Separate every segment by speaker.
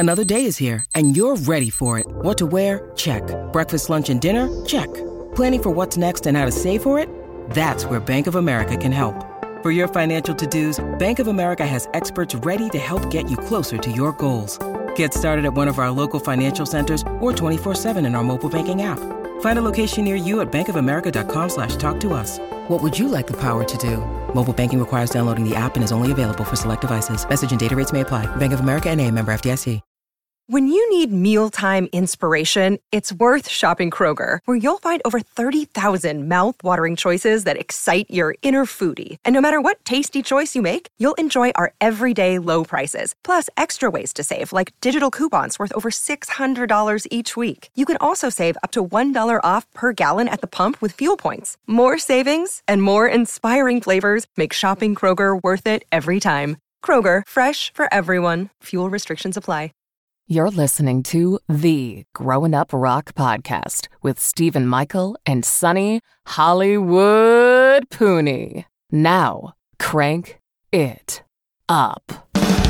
Speaker 1: Another day is here, and you're ready for it. What to wear? Check. Breakfast, lunch, and dinner? Check. Planning for what's next and how to save for it? That's where Bank of America can help. For your financial to-dos, Bank of America has experts ready to help get you closer to your goals. Get started at one of our local financial centers or 24/7 in our mobile banking app. Find a location near you at bankofamerica.com/talktous. What would you like the power to do? Mobile banking requires downloading the app and is only available for select devices. Message and data rates may apply. Bank of America N.A., member FDIC.
Speaker 2: When you need mealtime inspiration, it's worth shopping Kroger, where you'll find over 30,000 mouth-watering choices that excite your inner foodie. And no matter what tasty choice you make, you'll enjoy our everyday low prices, plus extra ways to save, like digital coupons worth over $600 each week. You can also save up to $1 off per gallon at the pump with fuel points. More savings and more inspiring flavors make shopping Kroger worth it every time. Kroger, fresh for everyone. Fuel restrictions apply.
Speaker 3: You're listening to the Growing Up Rock podcast with Stephen Michael and Sonny Hollywood Pooney. Now, crank it up.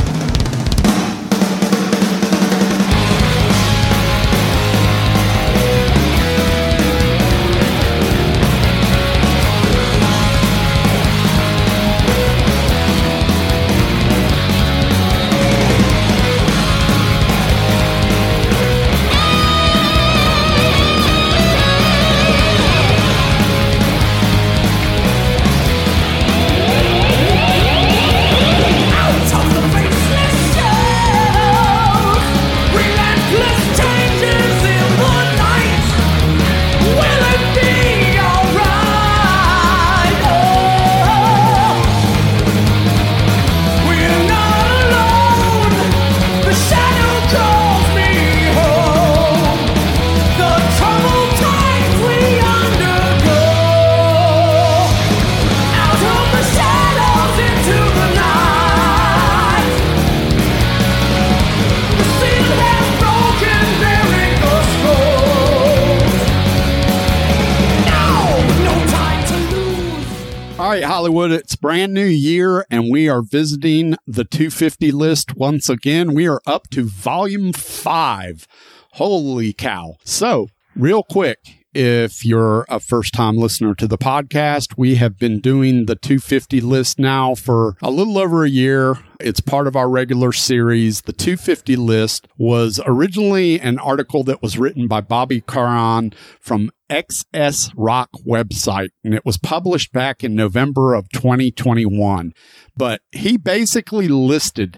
Speaker 4: All right, Hollywood, it's brand new year, and we are visiting the 250 list once again. We are up to volume 5. Holy cow. So, real quick, if you're a first-time listener to the podcast, we have been doing the 250 list now for a little over a year. It's part of our regular series. The 250 list was originally an article that was written by Bobby Caron from XS Rock website, and it was published back in November of 2021. But he basically listed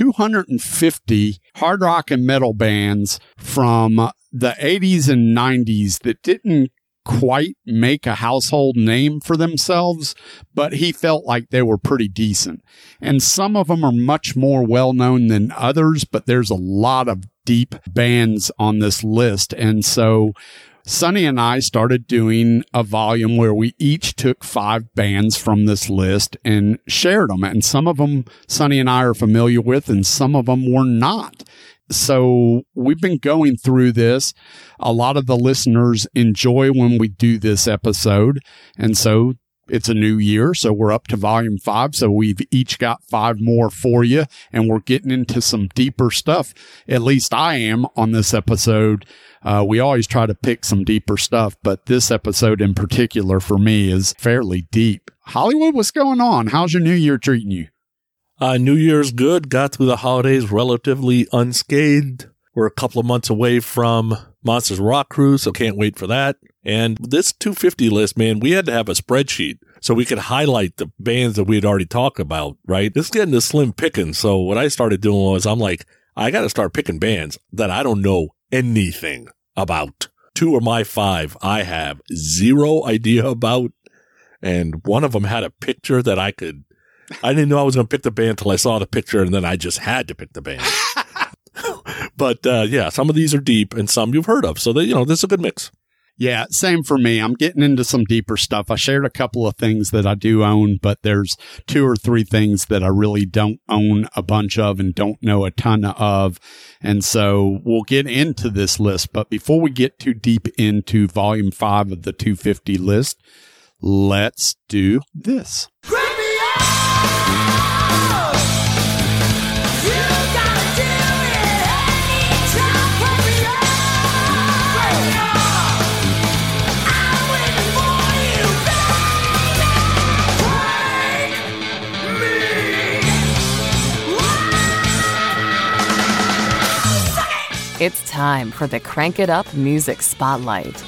Speaker 4: 250 hard rock and metal bands from the 80s and 90s that didn't quite make a household name for themselves, but he felt like they were pretty decent. And some of them are much more well-known than others, but there's a lot of deep bands on this list. And so Sonny and I started doing a volume where we each took 5 bands from this list and shared them. And some of them Sonny and I are familiar with, and some of them were not. So we've been going through this. A lot of the listeners enjoy when we do this episode. And so it's a new year. So we're up to volume 5. So we've each got 5 more for you. And we're getting into some deeper stuff. At least I am on this episode. We always try to pick some deeper stuff, but this episode in particular for me is fairly deep. Hollywood, what's going on? How's your new year treating you?
Speaker 5: New Year's good. Got through the holidays relatively unscathed. We're a couple of months away from Monsters Rock Cruise, so can't wait for that. And this 250 list, man, we had to have a spreadsheet so we could highlight the bands that we had already talked about, right? This is getting to slim picking. So what I started doing was I'm like, I got to start picking bands that I don't know anything about. 2 of my 5 I have zero idea about. And one of them had a picture that I didn't know I was going to pick the band until I saw the picture, and then I just had to pick the band. But yeah, some of these are deep and some you've heard of. So, this is a good mix.
Speaker 4: Yeah, same for me. I'm getting into some deeper stuff. I shared a couple of things that I do own, but there's 2 or 3 things that I really don't own a bunch of and don't know a ton of. And so we'll get into this list. But before we get too deep into volume 5 of the 250 list, let's do this.
Speaker 3: It's time for the Crank It Up Music Spotlight.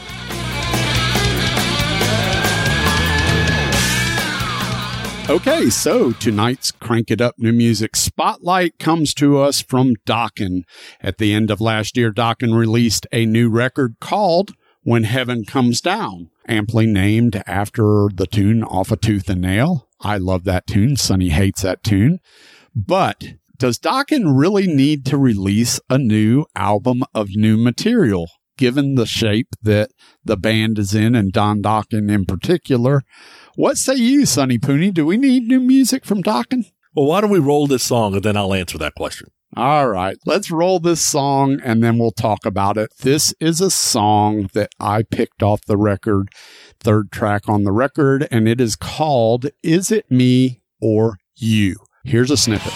Speaker 4: Okay, so tonight's Crank It Up New Music Spotlight comes to us from Dokken. At the end of last year, Dokken released a new record called When Heaven Comes Down, amply named after the tune off of Tooth and Nail. I love that tune. Sonny hates that tune. But does Dokken really need to release a new album of new material, given the shape that the band is in and Don Dokken in particular? What say you, Sonny Pooney? Do we need new music from Dokken?
Speaker 5: Well, why don't we roll this song and then I'll answer that question.
Speaker 4: All right, let's roll this song and then we'll talk about it. This is a song that I picked off the record, third track on the record, and it is called Is It Me or You? Here's a snippet.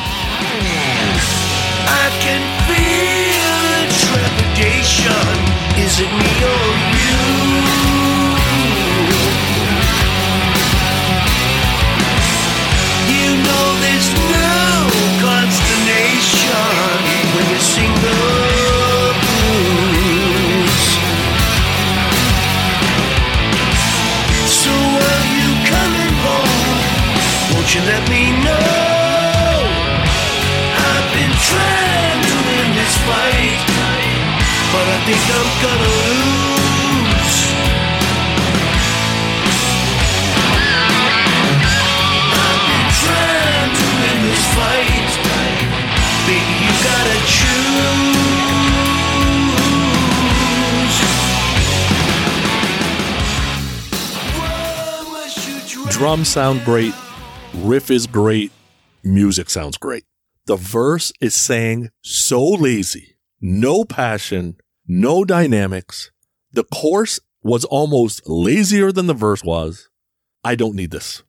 Speaker 6: I can feel the trepidation. Is it me or you? You know there's no consternation when you sing the blues. So are you coming home? Won't you let me know? I've been trying to win this fight, but I think I'm gonna lose. I've been trying to win this fight, baby, you gotta choose.
Speaker 5: Drums sound great. Riff is great. Music sounds great. The verse is sang so lazy. No passion, no dynamics. The chorus was almost lazier than the verse was. I don't need this.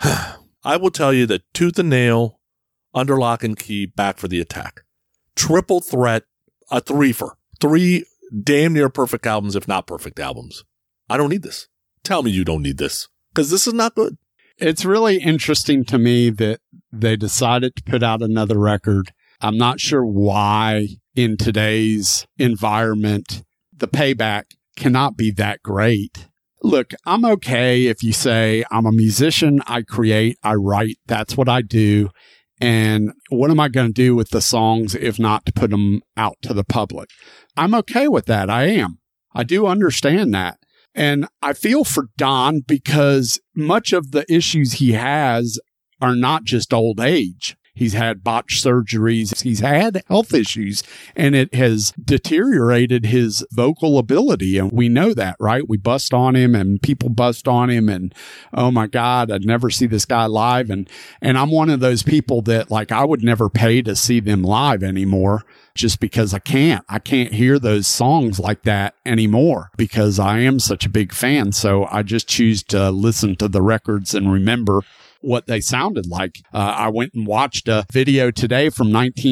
Speaker 5: I will tell you that Tooth and Nail, Under Lock and Key, Back for the Attack. Triple threat, a threefer. 3 damn near perfect albums, if not perfect albums. I don't need this. Tell me you don't need this, because this is not good.
Speaker 4: It's really interesting to me that they decided to put out another record. I'm not sure why in today's environment, the payback cannot be that great. Look, I'm okay if you say I'm a musician, I create, I write, that's what I do. And what am I going to do with the songs if not to put them out to the public? I'm okay with that. I am. I do understand that. And I feel for Don because much of the issues he has are not just old age. He's had botched surgeries. He's had health issues, and it has deteriorated his vocal ability. And we know that, right? We bust on him and people bust on him and, oh my God, I'd never see this guy live. And I'm one of those people that like, I would never pay to see them live anymore just because I can't hear those songs like that anymore because I am such a big fan. So I just choose to listen to the records and remember what they sounded like. I went and watched a video today from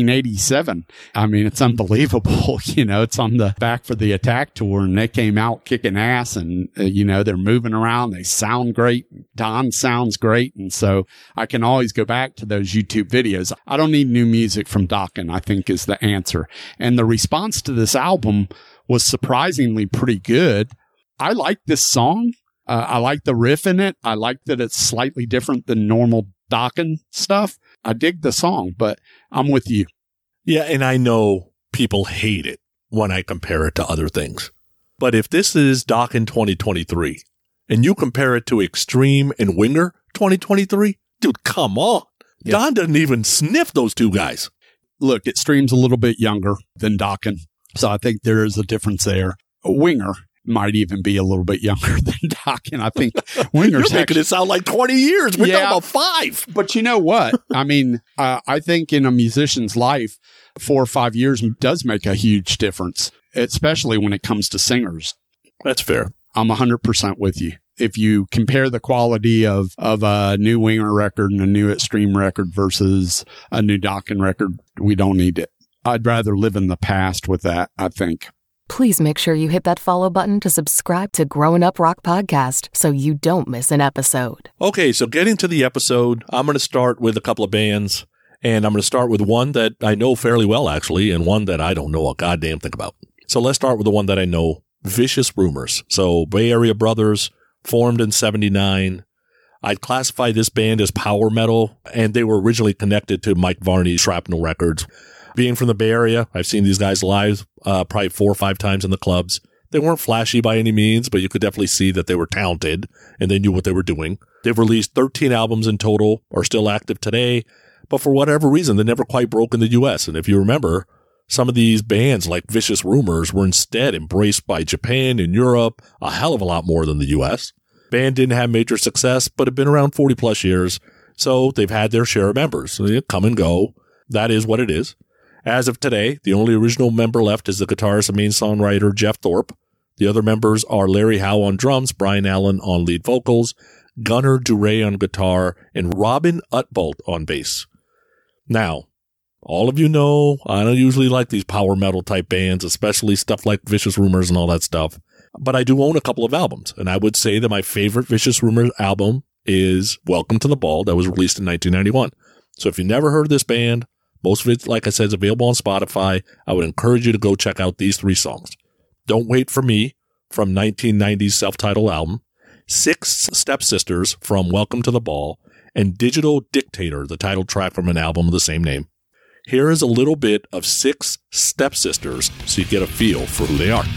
Speaker 4: 1987. I mean, it's unbelievable. You know, it's on the Back for the Attack tour and they came out kicking ass and, you know, they're moving around. They sound great. Don sounds great. And so I can always go back to those YouTube videos. I don't need new music from Dokken, I think is the answer. And the response to this album was surprisingly pretty good. I like this song. I like the riff in it. I like that it's slightly different than normal Dokken stuff. I dig the song, but I'm with you.
Speaker 5: Yeah, and I know people hate it when I compare it to other things. But if this is Dokken 2023 and you compare it to Extreme and Winger 2023, dude, come on. Yeah. Don doesn't even sniff those two guys.
Speaker 4: Look, Extreme's a little bit younger than Dokken, so I think there is a difference there. Winger might even be a little bit younger than Dokken. I think Winger's
Speaker 5: You're making it sound like 20 years. We're talking about 5.
Speaker 4: But you know what? I mean, I think in a musician's life, 4 or 5 years does make a huge difference, especially when it comes to singers.
Speaker 5: That's fair.
Speaker 4: I'm 100% with you. If you compare the quality of a new Winger record and a new Extreme record versus a new Dokken record, we don't need it. I'd rather live in the past with that, I think.
Speaker 3: Please make sure you hit that follow button to subscribe to Growing Up Rock Podcast so you don't miss an episode.
Speaker 5: Okay, so getting to the episode, I'm going to start with a couple of bands, And I'm going to start with one that I know fairly well, actually, and one that I don't know a goddamn thing about. So let's start with the one that I know, Vicious Rumors. So Bay Area brothers, formed in 79. I'd classify this band as power metal, and they were originally connected to Mike Varney's Shrapnel Records. Being from the Bay Area, I've seen these guys live probably 4 or 5 times in the clubs. They weren't flashy by any means, but you could definitely see that they were talented and they knew what they were doing. They've released 13 albums in total, are still active today, but for whatever reason, they never quite broke in the U.S. And if you remember, some of these bands like Vicious Rumors were instead embraced by Japan and Europe a hell of a lot more than the U.S. Band didn't have major success, but have been around 40 plus years, so they've had their share of members. So they come and go. That is what it is. As of today, the only original member left is the guitarist and main songwriter Jeff Thorpe. The other members are Larry Howe on drums, Brian Allen on lead vocals, Gunnar Duray on guitar, and Robin Utbolt on bass. Now, all of you know, I don't usually like these power metal type bands, especially stuff like Vicious Rumors and all that stuff. But I do own a couple of albums, and I would say that my favorite Vicious Rumors album is Welcome to the Ball, that was released in 1991. So if you never heard of this band, most of it, like I said, is available on Spotify. I would encourage you to go check out these 3 songs. Don't Wait for Me from 1990's self-titled album, Six Stepsisters from Welcome to the Ball, and Digital Dictator, the title track from an album of the same name. Here is a little bit of Six Stepsisters so you get a feel for who they are.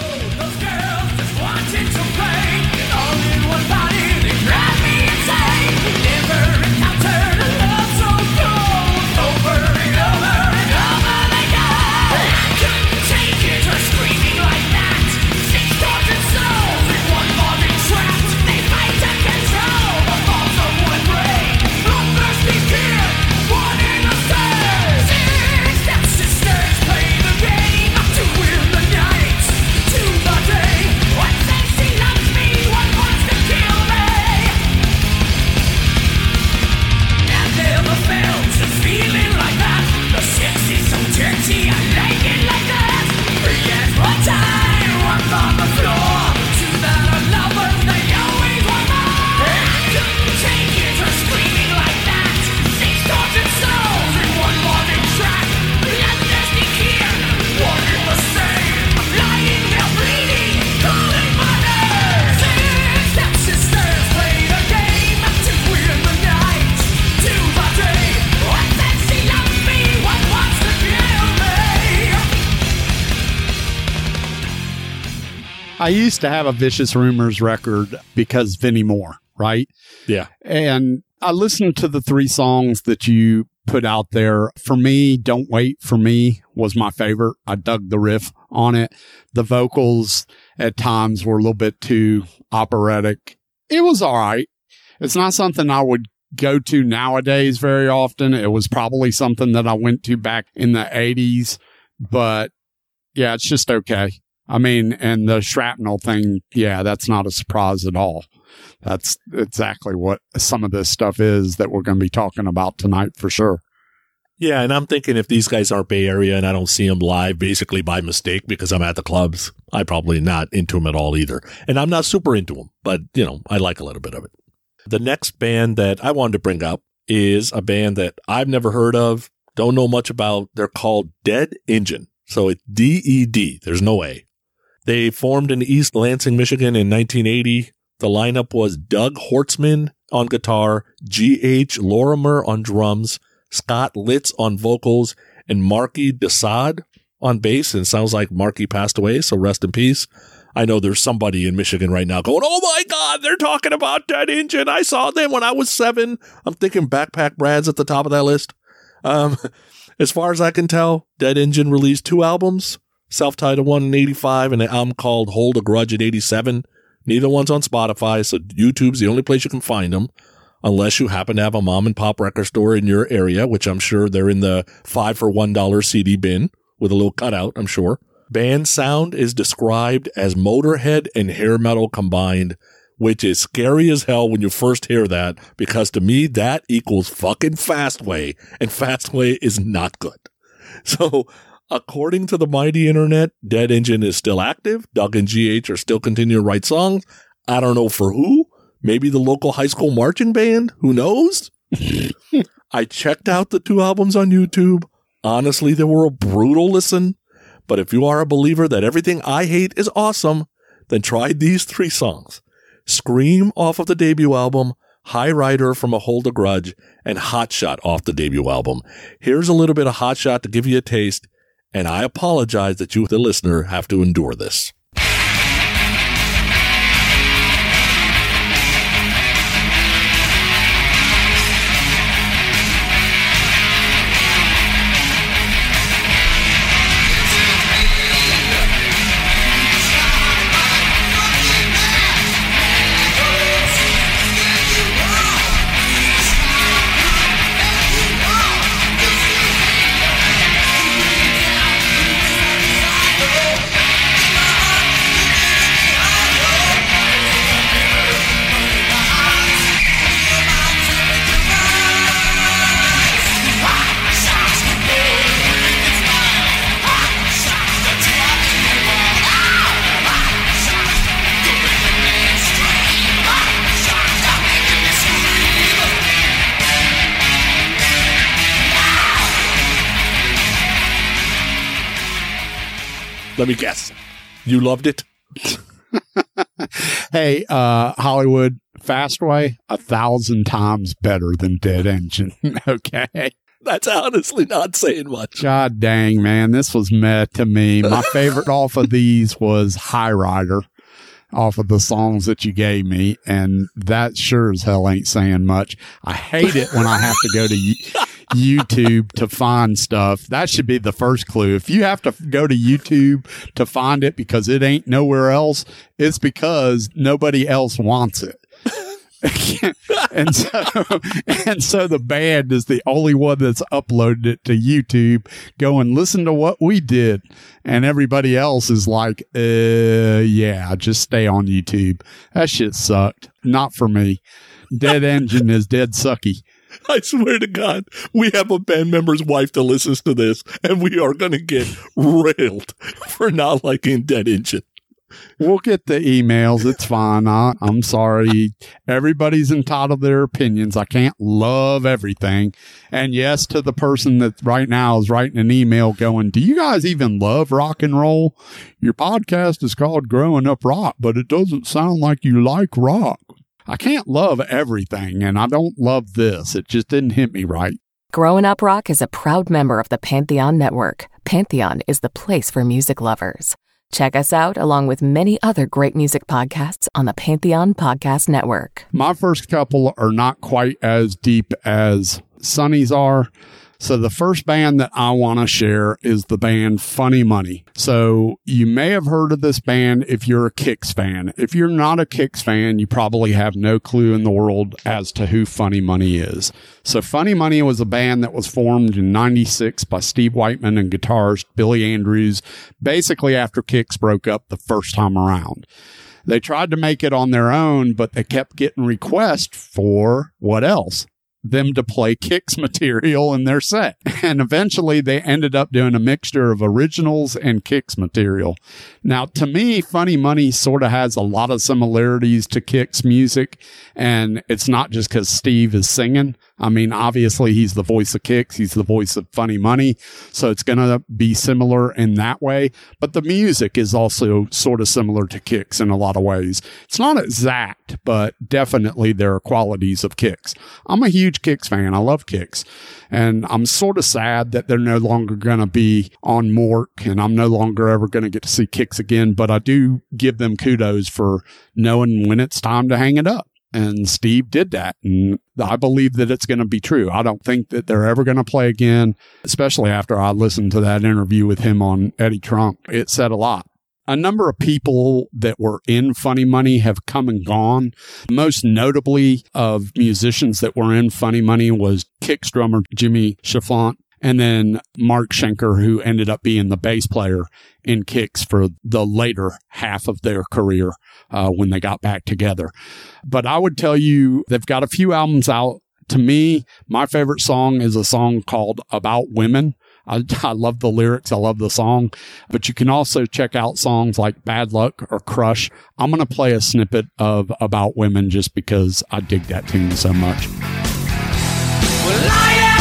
Speaker 4: I used to have a Vicious Rumors record because Vinnie Moore, right?
Speaker 5: Yeah.
Speaker 4: And I listened to the 3 songs that you put out there. For me, Don't Wait for Me was my favorite. I dug the riff on it. The vocals at times were a little bit too operatic. It was all right. It's not something I would go to nowadays very often. It was probably something that I went to back in the 80s, but yeah, it's just okay. I mean, and the shrapnel thing, yeah, that's not a surprise at all. That's exactly what some of this stuff is that we're going to be talking about tonight for sure.
Speaker 5: Yeah, and I'm thinking if these guys aren't Bay Area and I don't see them live basically by mistake because I'm at the clubs, I'm probably not into them at all either. And I'm not super into them, but, you know, I like a little bit of it. The next band that I wanted to bring up is a band that I've never heard of, don't know much about. They're called Dead Engine. So it's D-E-D. There's no A. They formed in East Lansing, Michigan in 1980. The lineup was Doug Hortzman on guitar, G.H. Lorimer on drums, Scott Litz on vocals, and Marky Desad on bass. And it sounds like Marky passed away, so rest in peace. I know there's somebody in Michigan right now going, oh my God, they're talking about Dead Engine. I saw them when I was 7. I'm thinking Backpack Brad's at the top of that list. As far as I can tell, Dead Engine released 2 albums. Self-titled one in 85 and an album called Hold a Grudge in 87. Neither one's on Spotify, so YouTube's the only place you can find them, unless you happen to have a mom and pop record store in your area, which I'm sure they're in the 5 for $1 CD bin with a little cutout, I'm sure. Band sound is described as Motorhead and hair metal combined, which is scary as hell when you first hear that, because to me, that equals fucking Fastway, and Fastway is not good. So, according to the mighty internet, Dead Engine is still active. Doug and GH are still continuing to write songs. I don't know for who. Maybe the local high school marching band. Who knows? I checked out the 2 albums on YouTube. Honestly, they were a brutal listen. But if you are a believer that everything I hate is awesome, then try these 3 songs. Scream off of the debut album, High Rider from A Hold a Grudge, and Hot Shot off the debut album. Here's a little bit of Hot Shot to give you a taste, and I apologize that you, the listener, have to endure this. Let me guess. You loved it?
Speaker 4: Hey, Hollywood, Fastway, 1,000 times better than Dead Engine. Okay.
Speaker 5: That's honestly not saying much.
Speaker 4: God dang, man. This was meh to me. My favorite off of these was High Rider, off of the songs that you gave me. And that sure as hell ain't saying much. I hate it when I have to go to YouTube to find stuff. That should be the first clue. If you have to go to YouTube to find it because it ain't nowhere else, it's because nobody else wants it. and so the band is the only one that's uploaded it to YouTube. Go and listen to what we did. And everybody else is like, yeah, just stay on YouTube. That shit sucked. Not for me. Dead Engine is dead sucky.
Speaker 5: I swear to God, we have a band member's wife that listens to this, and we are going to get railed for not liking Dead Engine.
Speaker 4: We'll get the emails. It's fine. I'm sorry. Everybody's entitled to their opinions. I can't love everything. And yes, to the person that right now is writing an email going, do you guys even love rock and roll? Your podcast is called Growing Up Rock, but it doesn't sound like you like rock. I can't love everything, and I don't love this. It just didn't hit me right.
Speaker 3: Growing Up Rock is a proud member of the Pantheon Network. Pantheon is the place for music lovers. Check us out along with many other great music podcasts on the Pantheon Podcast Network.
Speaker 4: My first couple are not quite as deep as Sonny's are. So the first band that I want to share is the band Funny Money. So you may have heard of this band if you're a Kix fan. If you're not a Kix fan, you probably have no clue in the world as to who Funny Money is. So Funny Money was a band that was formed in 96 by Steve Whiteman and guitarist Billy Andrews, basically after Kix broke up the first time around. They tried to make it on their own, but they kept getting requests for what else? Them to play Kix material in their set. And eventually they ended up doing a mixture of originals and Kix material. Now, to me, Funny Money sort of has a lot of similarities to Kix music. And it's not just because Steve is singing. I mean, obviously he's the voice of Kix. He's the voice of Funny Money. So it's going to be similar in that way. But the music is also sort of similar to Kix in a lot of ways. It's not exact, but definitely there are qualities of Kix. I'm a huge Kix fan. I love Kix. And I'm sort of sad that they're no longer going to be on Mork, and I'm no longer ever going to get to see Kix again. But I do give them kudos for knowing when it's time to hang it up. And Steve did that. And I believe that it's going to be true. I don't think that they're ever going to play again, especially after I listened to that interview with him on Eddie Trunk. It said a lot. A number of people that were in Funny Money have come and gone. Most notably of musicians that were in Funny Money was Kix drummer Jimmy Chifflant, and then Mark Schenker, who ended up being the bass player in Kix for the later half of their career when they got back together. But I would tell you, they've got a few albums out. To me, my favorite song is a song called About Women. I love the lyrics. I love the song. But you can also check out songs like Bad Luck or Crush. I'm going to play a snippet of About Women just because I dig that tune so much.
Speaker 6: Well,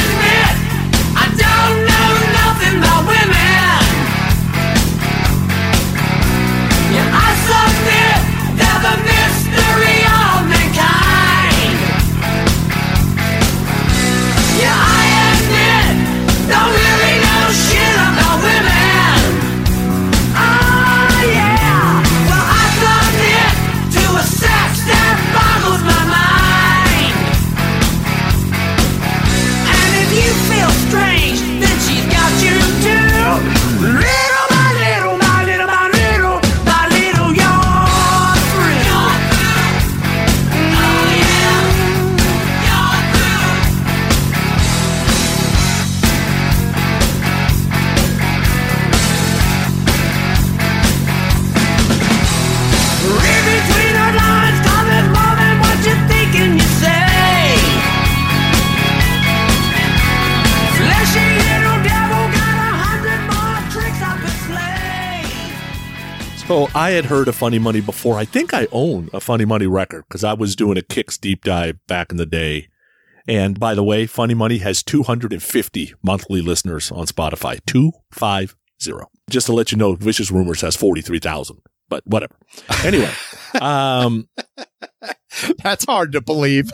Speaker 5: So I had heard of Funny Money before. I think I own a Funny Money record because I was doing a Kix deep dive back in the day. And by the way, Funny Money has 250 monthly listeners on Spotify. 250. Just to let you know, Vicious Rumors has 43,000, but whatever. Anyway,
Speaker 4: that's hard to believe.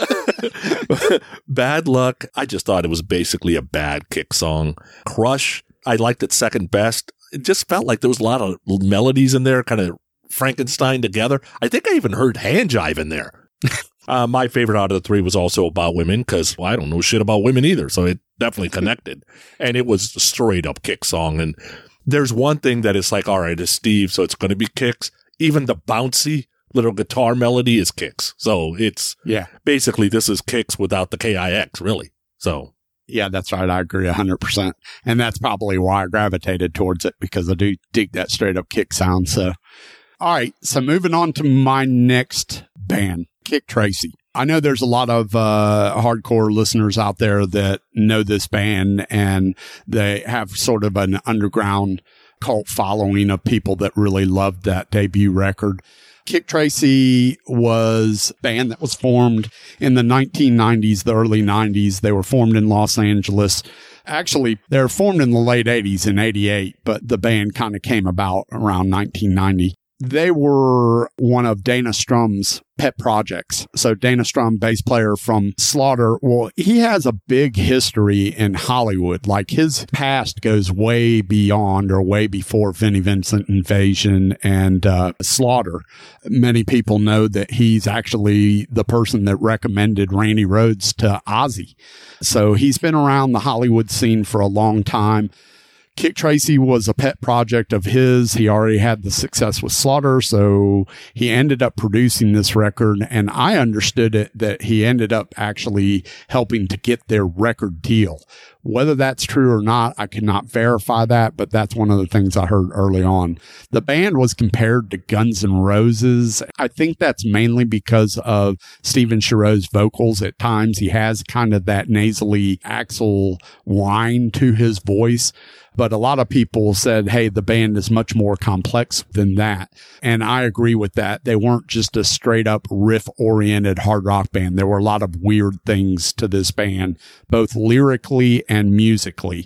Speaker 5: Bad Luck. I just thought it was basically a bad Kix song. Crush. I liked it second best. It just felt like there was a lot of melodies in there, kind of Frankenstein together. I think I even heard hand jive in there. My favorite out of the three was also about women because I don't know shit about women either. So it definitely connected. And it was a straight up Kix song. And there's one thing that is like, all right, it's Steve, so it's going to be Kix. Even the bouncy little guitar melody is Kix. So it's basically this is Kix without the KIX, really. So.
Speaker 4: Yeah, that's right. I agree 100%. And that's probably why I gravitated towards it because I do dig that straight up Kix sound. So, all right. So moving on to my next band, Kik Tracee. I know there's a lot of hardcore listeners out there that know this band and they have sort of an underground cult following of people that really loved that debut record. Kik Tracee was a band that was formed in the 1990s, the early 90s. They were formed in Los Angeles. Actually, they were formed in the late 80s in 88, but the band kind of came about around 1990. They were one of Dana Strum's pet projects. So Dana Strum, bass player from Slaughter, well, he has a big history in Hollywood. Like his past goes way beyond or way before Vinnie Vincent Invasion and Slaughter. Many people know that he's actually the person that recommended Randy Rhoads to Ozzy. So he's been around the Hollywood scene for a long time. Kik Tracee was a pet project of his. He already had the success with Slaughter, so he ended up producing this record, and I understood it that he ended up actually helping to get their record deal. Whether that's true or not, I cannot verify that, but that's one of the things I heard early on. The band was compared to Guns N' Roses. I think that's mainly because of Steven Chiro's vocals. At times, he has kind of that nasally Axl whine to his voice. But a lot of people said, hey, the band is much more complex than that. And I agree with that. They weren't just a straight up riff oriented hard rock band. There were a lot of weird things to this band, both lyrically and musically.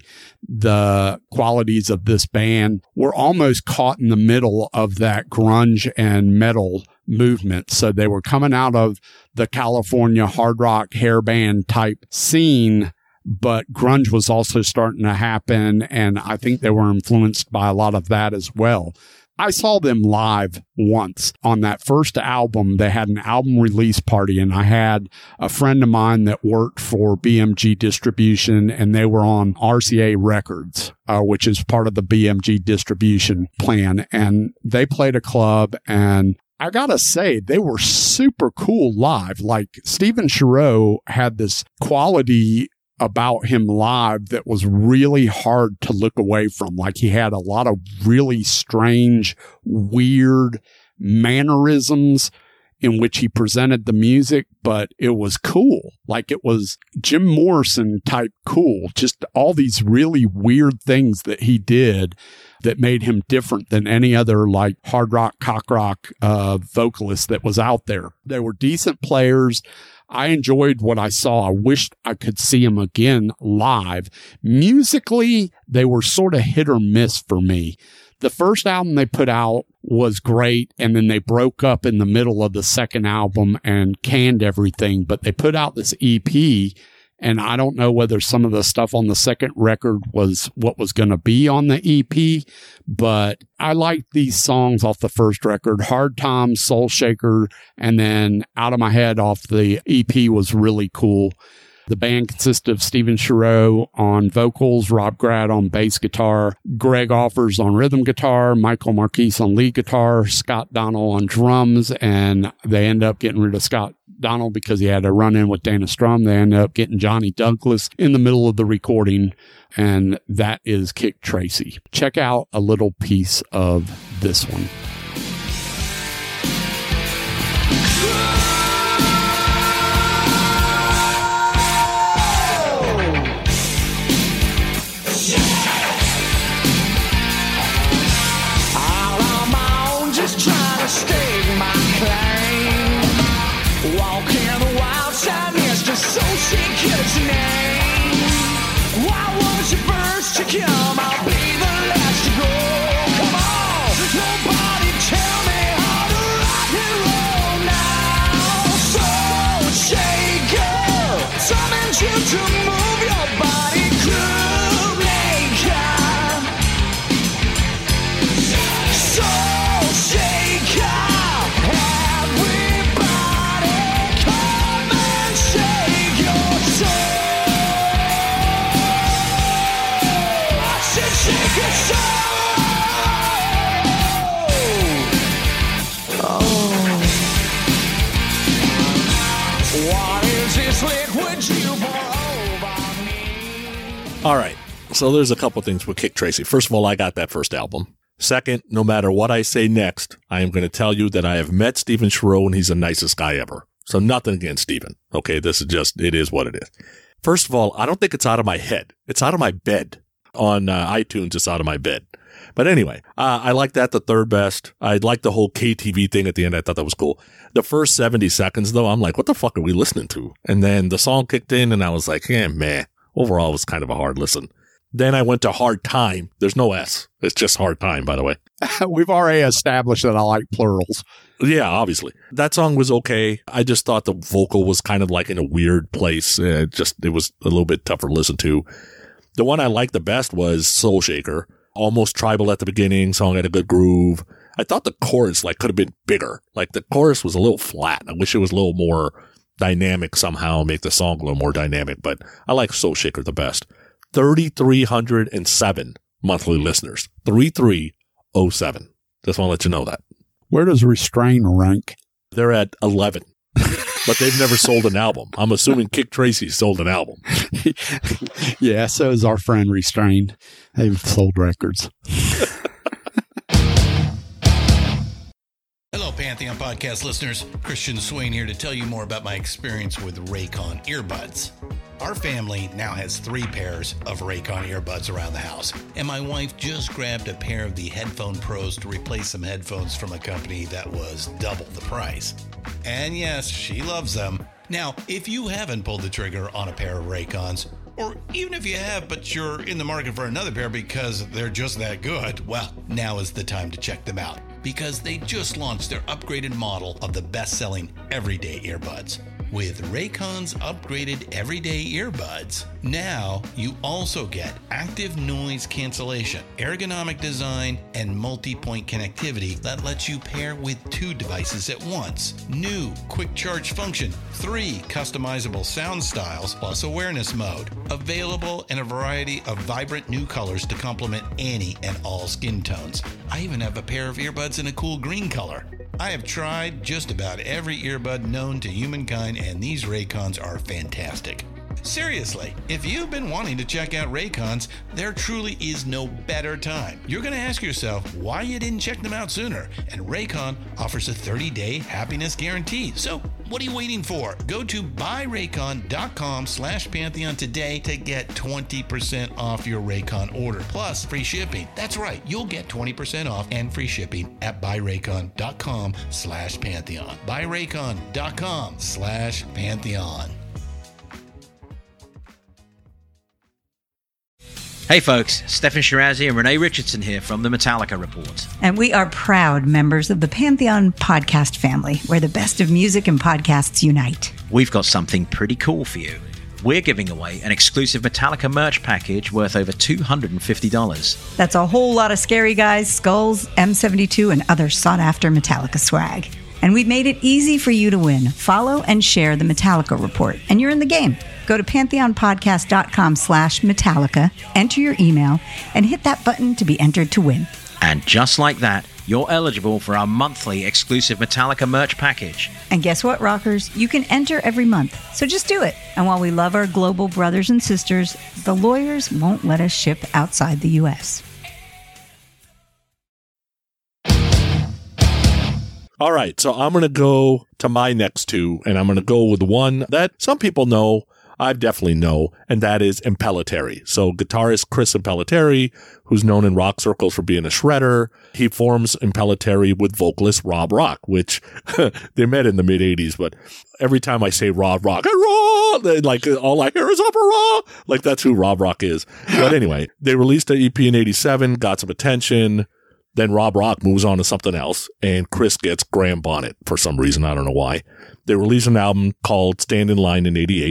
Speaker 4: The qualities of this band were almost caught in the middle of that grunge and metal movement. So they were coming out of the California hard rock hair band type scene, but grunge was also starting to happen, and I think they were influenced by a lot of that as well. I saw them live once. On that first album, they had an album release party, and I had a friend of mine that worked for BMG Distribution, and they were on RCA Records, which is part of the BMG distribution plan, and they played a club, and I gotta say, they were super cool live. Like, Steven Chiro had this quality about him live that was really hard to look away from. Like, he had a lot of really strange, weird mannerisms in which he presented the music, but it was cool. Like, it was Jim Morrison type cool. Just all these really weird things that he did that made him different than any other like hard rock, cock rock vocalist that was out there. They were decent players. I enjoyed what I saw. I wished I could see them again live. Musically, they were sort of hit or miss for me. The first album they put out was great, and then they broke up in the middle of the second album and canned everything, but they put out this EP, and I don't know whether some of the stuff on the second record was what was going to be on the EP, but I liked these songs off the first record. Hard Times, Soul Shaker, and then Out of My Head off the EP was really cool. The band consisted of Steven Chiro on vocals, Rob Grad on bass guitar, Greg Offers on rhythm guitar, Michael Marquise on lead guitar, Scott Donnell on drums, and they end up getting rid of Scott Donnell because he had a run-in with Dana Strum. They ended up getting Johnny Douglas in the middle of the recording, and that is Kik Tracee. Check out a little piece of this one.
Speaker 6: Out on my own to move your body, groove maker, soul shaker. Everybody come and shake your soul. I said shake your soul. What is this liquid you pour over me?
Speaker 5: All right. So there's a couple things with Kik Tracey. First of all, I got that first album. Second, no matter what I say next, I am going to tell you that I have met Stephen Shareau and he's the nicest guy ever. So nothing against Stephen. Okay, this is just, it is what it is. First of all, I don't think it's out of my head. It's out of my bed. On iTunes, it's out of my bed. But anyway, I like that the third best. I like the whole KTV thing at the end. I thought that was cool. The first 70 seconds, though, I'm like, what the fuck are we listening to? And then the song kicked in and I was like, meh. Overall, it was kind of a hard listen. Then I went to Hard Time. There's no S. It's just Hard Time, by the way.
Speaker 4: We've already established that I like plurals.
Speaker 5: Yeah, obviously. That song was okay. I just thought the vocal was kind of like in a weird place. It was a little bit tougher to listen to. The one I liked the best was Soul Shaker. Almost tribal at the beginning. Song had a good groove. I thought the chorus could have been bigger. The chorus was a little flat. I wish it was a little more dynamic somehow, make the song a little more dynamic. But I like Soul Shaker the best. 3,307 monthly listeners. 3,307. Just want to let you know that.
Speaker 4: Where does Restrain rank?
Speaker 5: They're at 11. But they've never sold an album. I'm assuming Kik Tracey sold an album.
Speaker 4: Yeah, so is our friend Restrained. They've sold records.
Speaker 7: Hello, Pantheon Podcast listeners. Christian Swain here to tell you more about my experience with Raycon earbuds. Our family now has 3 pairs of Raycon earbuds around the house, and my wife just grabbed a pair of the Headphone Pros to replace some headphones from a company that was double the price. And yes, she loves them. Now, if you haven't pulled the trigger on a pair of Raycons, or even if you have, but you're in the market for another pair because they're just that good, well, now is the time to check them out, because they just launched their upgraded model of the best-selling everyday earbuds. With Raycon's upgraded everyday earbuds, now you also get active noise cancellation, ergonomic design, and multi-point connectivity that lets you pair with 2 devices at once. New quick charge function, 3 customizable sound styles, plus awareness mode. Available in a variety of vibrant new colors to complement any and all skin tones. I even have a pair of earbuds in a cool green color. I have tried just about every earbud known to humankind, and these Raycons are fantastic. Seriously, if you've been wanting to check out Raycons, there truly is no better time. You're going to ask yourself why you didn't check them out sooner, and Raycon offers a 30-day happiness guarantee. So what are you waiting for? Go to buyraycon.com/Pantheon today to get 20% off your Raycon order, plus free shipping. That's right, you'll get 20% off and free shipping at buyraycon.com/Pantheon. buyraycon.com/Pantheon.
Speaker 8: Hey folks, Stefan Shirazi and Renee Richardson here from the Metallica Report.
Speaker 9: And we are proud members of the Pantheon podcast family, where the best of music and podcasts unite.
Speaker 8: We've got something pretty cool for you. We're giving away an exclusive Metallica merch package worth over $250.
Speaker 9: That's a whole lot of Scary Guys, skulls, M72, and other sought-after Metallica swag. And we've made it easy for you to win. Follow and share the Metallica Report, and you're in the game. Go to pantheonpodcast.com/Metallica, enter your email, and hit that button to be entered to win.
Speaker 8: And just like that, you're eligible for our monthly exclusive Metallica merch package.
Speaker 9: And guess what, rockers? You can enter every month, so just do it. And while we love our global brothers and sisters, the lawyers won't let us ship outside the U.S.
Speaker 5: All right, so I'm going to go to my next 2, and I'm going to go with one that some people know, I definitely know, and that is Impellitteri. So guitarist Chris Impellitteri, who's known in rock circles for being a shredder, he forms Impellitteri with vocalist Rob Rock, which they met in the mid-'80s, but every time I say Rob Rock, all I hear is Upper Raw. That's who Rob Rock is. But anyway, they released an EP in 87, got some attention. Then Rob Rock moves on to something else, and Chris gets Graham Bonnet for some reason. I don't know why. They released an album called Stand in Line in 88.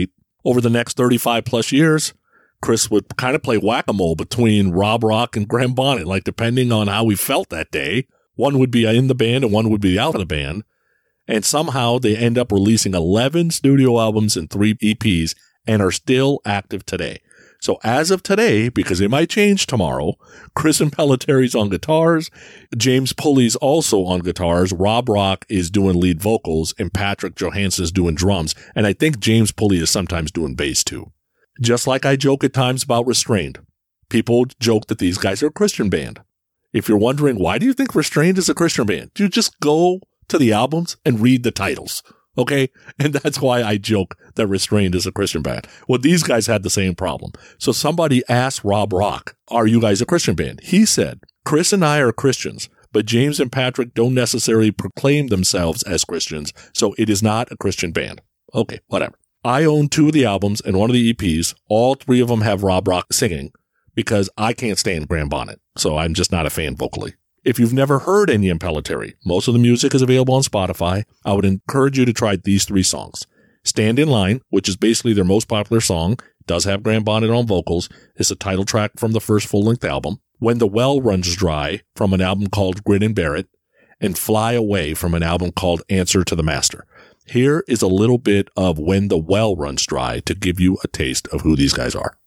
Speaker 5: over the next 35 plus years, Chris would kind of play whack-a-mole between Rob Rock and Graham Bonnet, like depending on how we felt that day. One would be in the band and one would be out of the band. And somehow they end up releasing 11 studio albums and 3 EPs and are still active today. So as of today, because it might change tomorrow, Chris Impelliteri's on guitars, James Pulley's also on guitars, Rob Rock is doing lead vocals, and Patrick Johansson is doing drums. And I think James Pulley is sometimes doing bass too. Just like I joke at times about Restrained. People joke that these guys are a Christian band. If you're wondering, why do you think Restrained is a Christian band? You just go to the albums and read the titles. Okay. And that's why I joke that Restrained is a Christian band. Well, these guys had the same problem. So somebody asked Rob Rock, are you guys a Christian band? He said, Chris and I are Christians, but James and Patrick don't necessarily proclaim themselves as Christians. So it is not a Christian band. Okay. Whatever. I own 2 of the albums and 1 of the EPs. All 3 of them have Rob Rock singing because I can't stand Graham Bonnet. So I'm just not a fan vocally. If you've never heard any Impellitteri, most of the music is available on Spotify. I would encourage you to try these 3 songs. Stand in Line, which is basically their most popular song, does have Graham Bonnet on vocals. It's a title track from the first full-length album. When the Well Runs Dry from an album called Grin and Bear It. And Fly Away from an album called Answer to the Master. Here is a little bit of When the Well Runs Dry to give you a taste of who these guys are.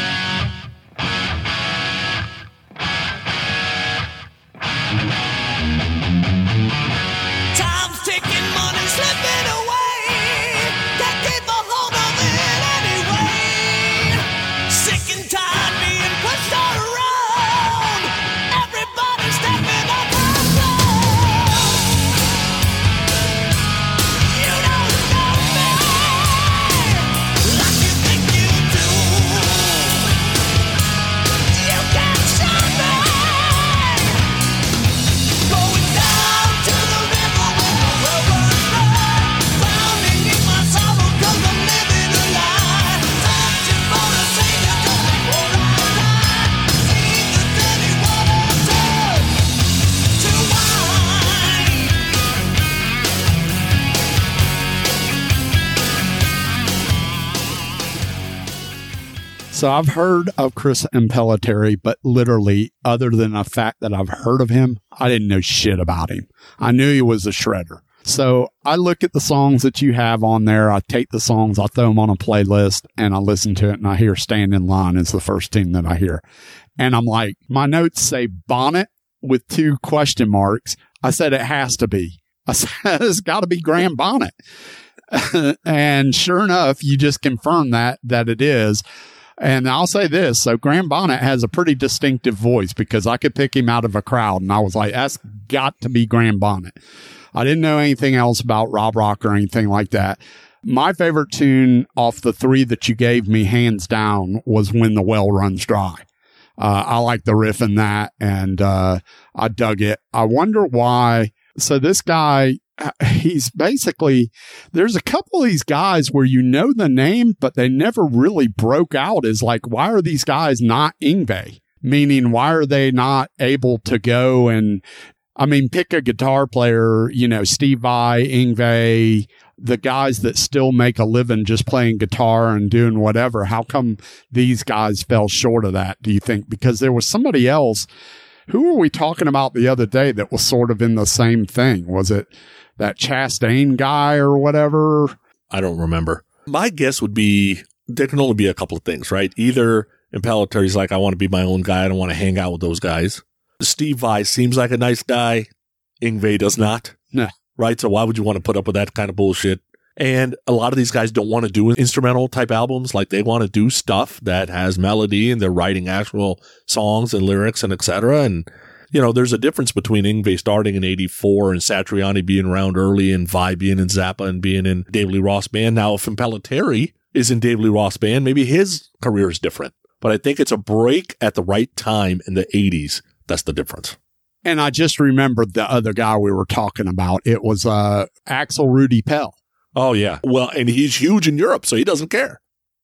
Speaker 4: So I've heard of Chris Impellitteri, but literally, other than the fact that I've heard of him, I didn't know shit about him. I knew he was a shredder. So I look at the songs that you have on there. I take the songs, I throw them on a playlist, and I listen to it, and I hear Stand in Line is the first thing that I hear. And I'm like, my notes say Bonnet with 2 question marks. I said, it has to be. I said, it's got to be Graham Bonnet. And sure enough, you just confirmed that it is. And I'll say this. So Graham Bonnet has a pretty distinctive voice because I could pick him out of a crowd. And I was like, that's got to be Graham Bonnet. I didn't know anything else about Rob Rock or anything like that. My favorite tune off the 3 that you gave me, hands down, was When the Well Runs Dry. I like the riff in that, and I dug it. I wonder why. So this guy, he's basically, there's a couple of these guys where you know the name, but they never really broke out as like, why are these guys not Yngwie? Meaning, why are they not able to go and, I mean, pick a guitar player, you know, Steve Vai, Yngwie, the guys that still make a living just playing guitar and doing whatever. How come these guys fell short of that, do you think? Because there was somebody else. Who were we talking about the other day that was sort of in the same thing? Was it that Chastain guy or whatever?
Speaker 5: I don't remember. My guess would be there can only be a couple of things, right? Either Impelliteri's like, I want to be my own guy. I don't want to hang out with those guys. Steve Vai seems like a nice guy. Yngwie does not.
Speaker 4: No.
Speaker 5: Right? So why would you want to put up with that kind of bullshit? And a lot of these guys don't want to do instrumental type albums. Like they want to do stuff that has melody and they're writing actual songs and lyrics and etc. And, you know, there's a difference between Yngwie starting in 84 and Satriani being around early and Vai being in Zappa and being in David Lee Roth Band. Now, if Impellitteri is in David Lee Roth Band, maybe his career is different. But I think it's a break at the right time in the 80s. That's the difference.
Speaker 4: And I just remembered the other guy we were talking about. It was Axel Rudy Pell.
Speaker 5: Oh, yeah. Well, and he's huge in Europe, so he doesn't care.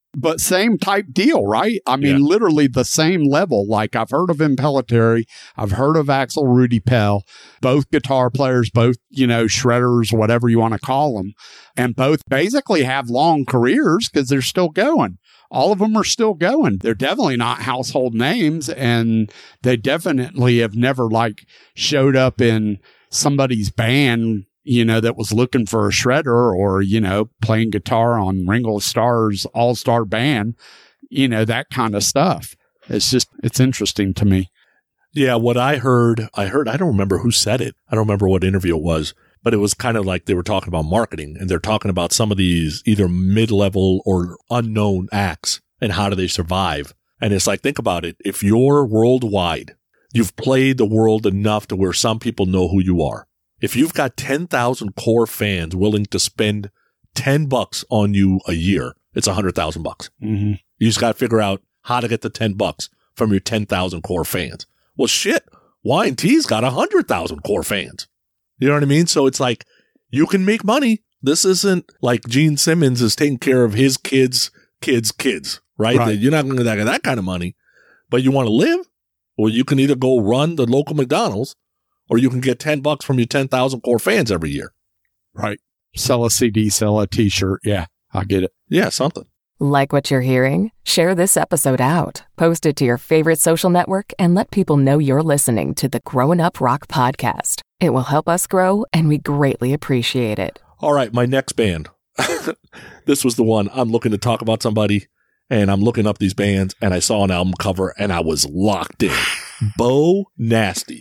Speaker 4: But same type deal, right? I mean, literally the same level. Like, I've heard of Impellitteri. I've heard of Axel Rudy Pell, both guitar players, both, shredders, whatever you want to call them. And both basically have long careers because they're still going. All of them are still going. They're definitely not household names, and they definitely have never showed up in somebody's band, that was looking for a shredder or, playing guitar on Ringo Starr's all-star band, that kind of stuff. It's interesting to me.
Speaker 5: Yeah. What I heard, I don't remember who said it. I don't remember what interview it was, but it was kind of like they were talking about marketing, and they're talking about some of these either mid-level or unknown acts and how do they survive. And it's like, think about it. If you're worldwide, you've played the world enough to where some people know who you are. If you've got 10,000 core fans willing to spend $10 on you a year, it's $100,000.
Speaker 4: Mm-hmm.
Speaker 5: You just got to figure out how to get the $10 from your 10,000 core fans. Well, shit, Y&T's got 100,000 core fans. You know what I mean? So it's like, you can make money. This isn't like Gene Simmons is taking care of his kids, right? You're not going to get that kind of money, but you want to live? Well, you can either go run the local McDonald's, or you can get $10 from your 10,000 core fans every year.
Speaker 4: Right. Sell a CD, sell a t-shirt. Yeah, I get it.
Speaker 5: Yeah, something.
Speaker 3: Like what you're hearing? Share this episode out. Post it to your favorite social network and let people know you're listening to the Growing Up Rock podcast. It will help us grow, and we greatly appreciate it.
Speaker 5: All right, my next band. This was the one. I'm looking to talk about somebody, and I'm looking up these bands, and I saw an album cover, and I was locked in. Bo Nasty.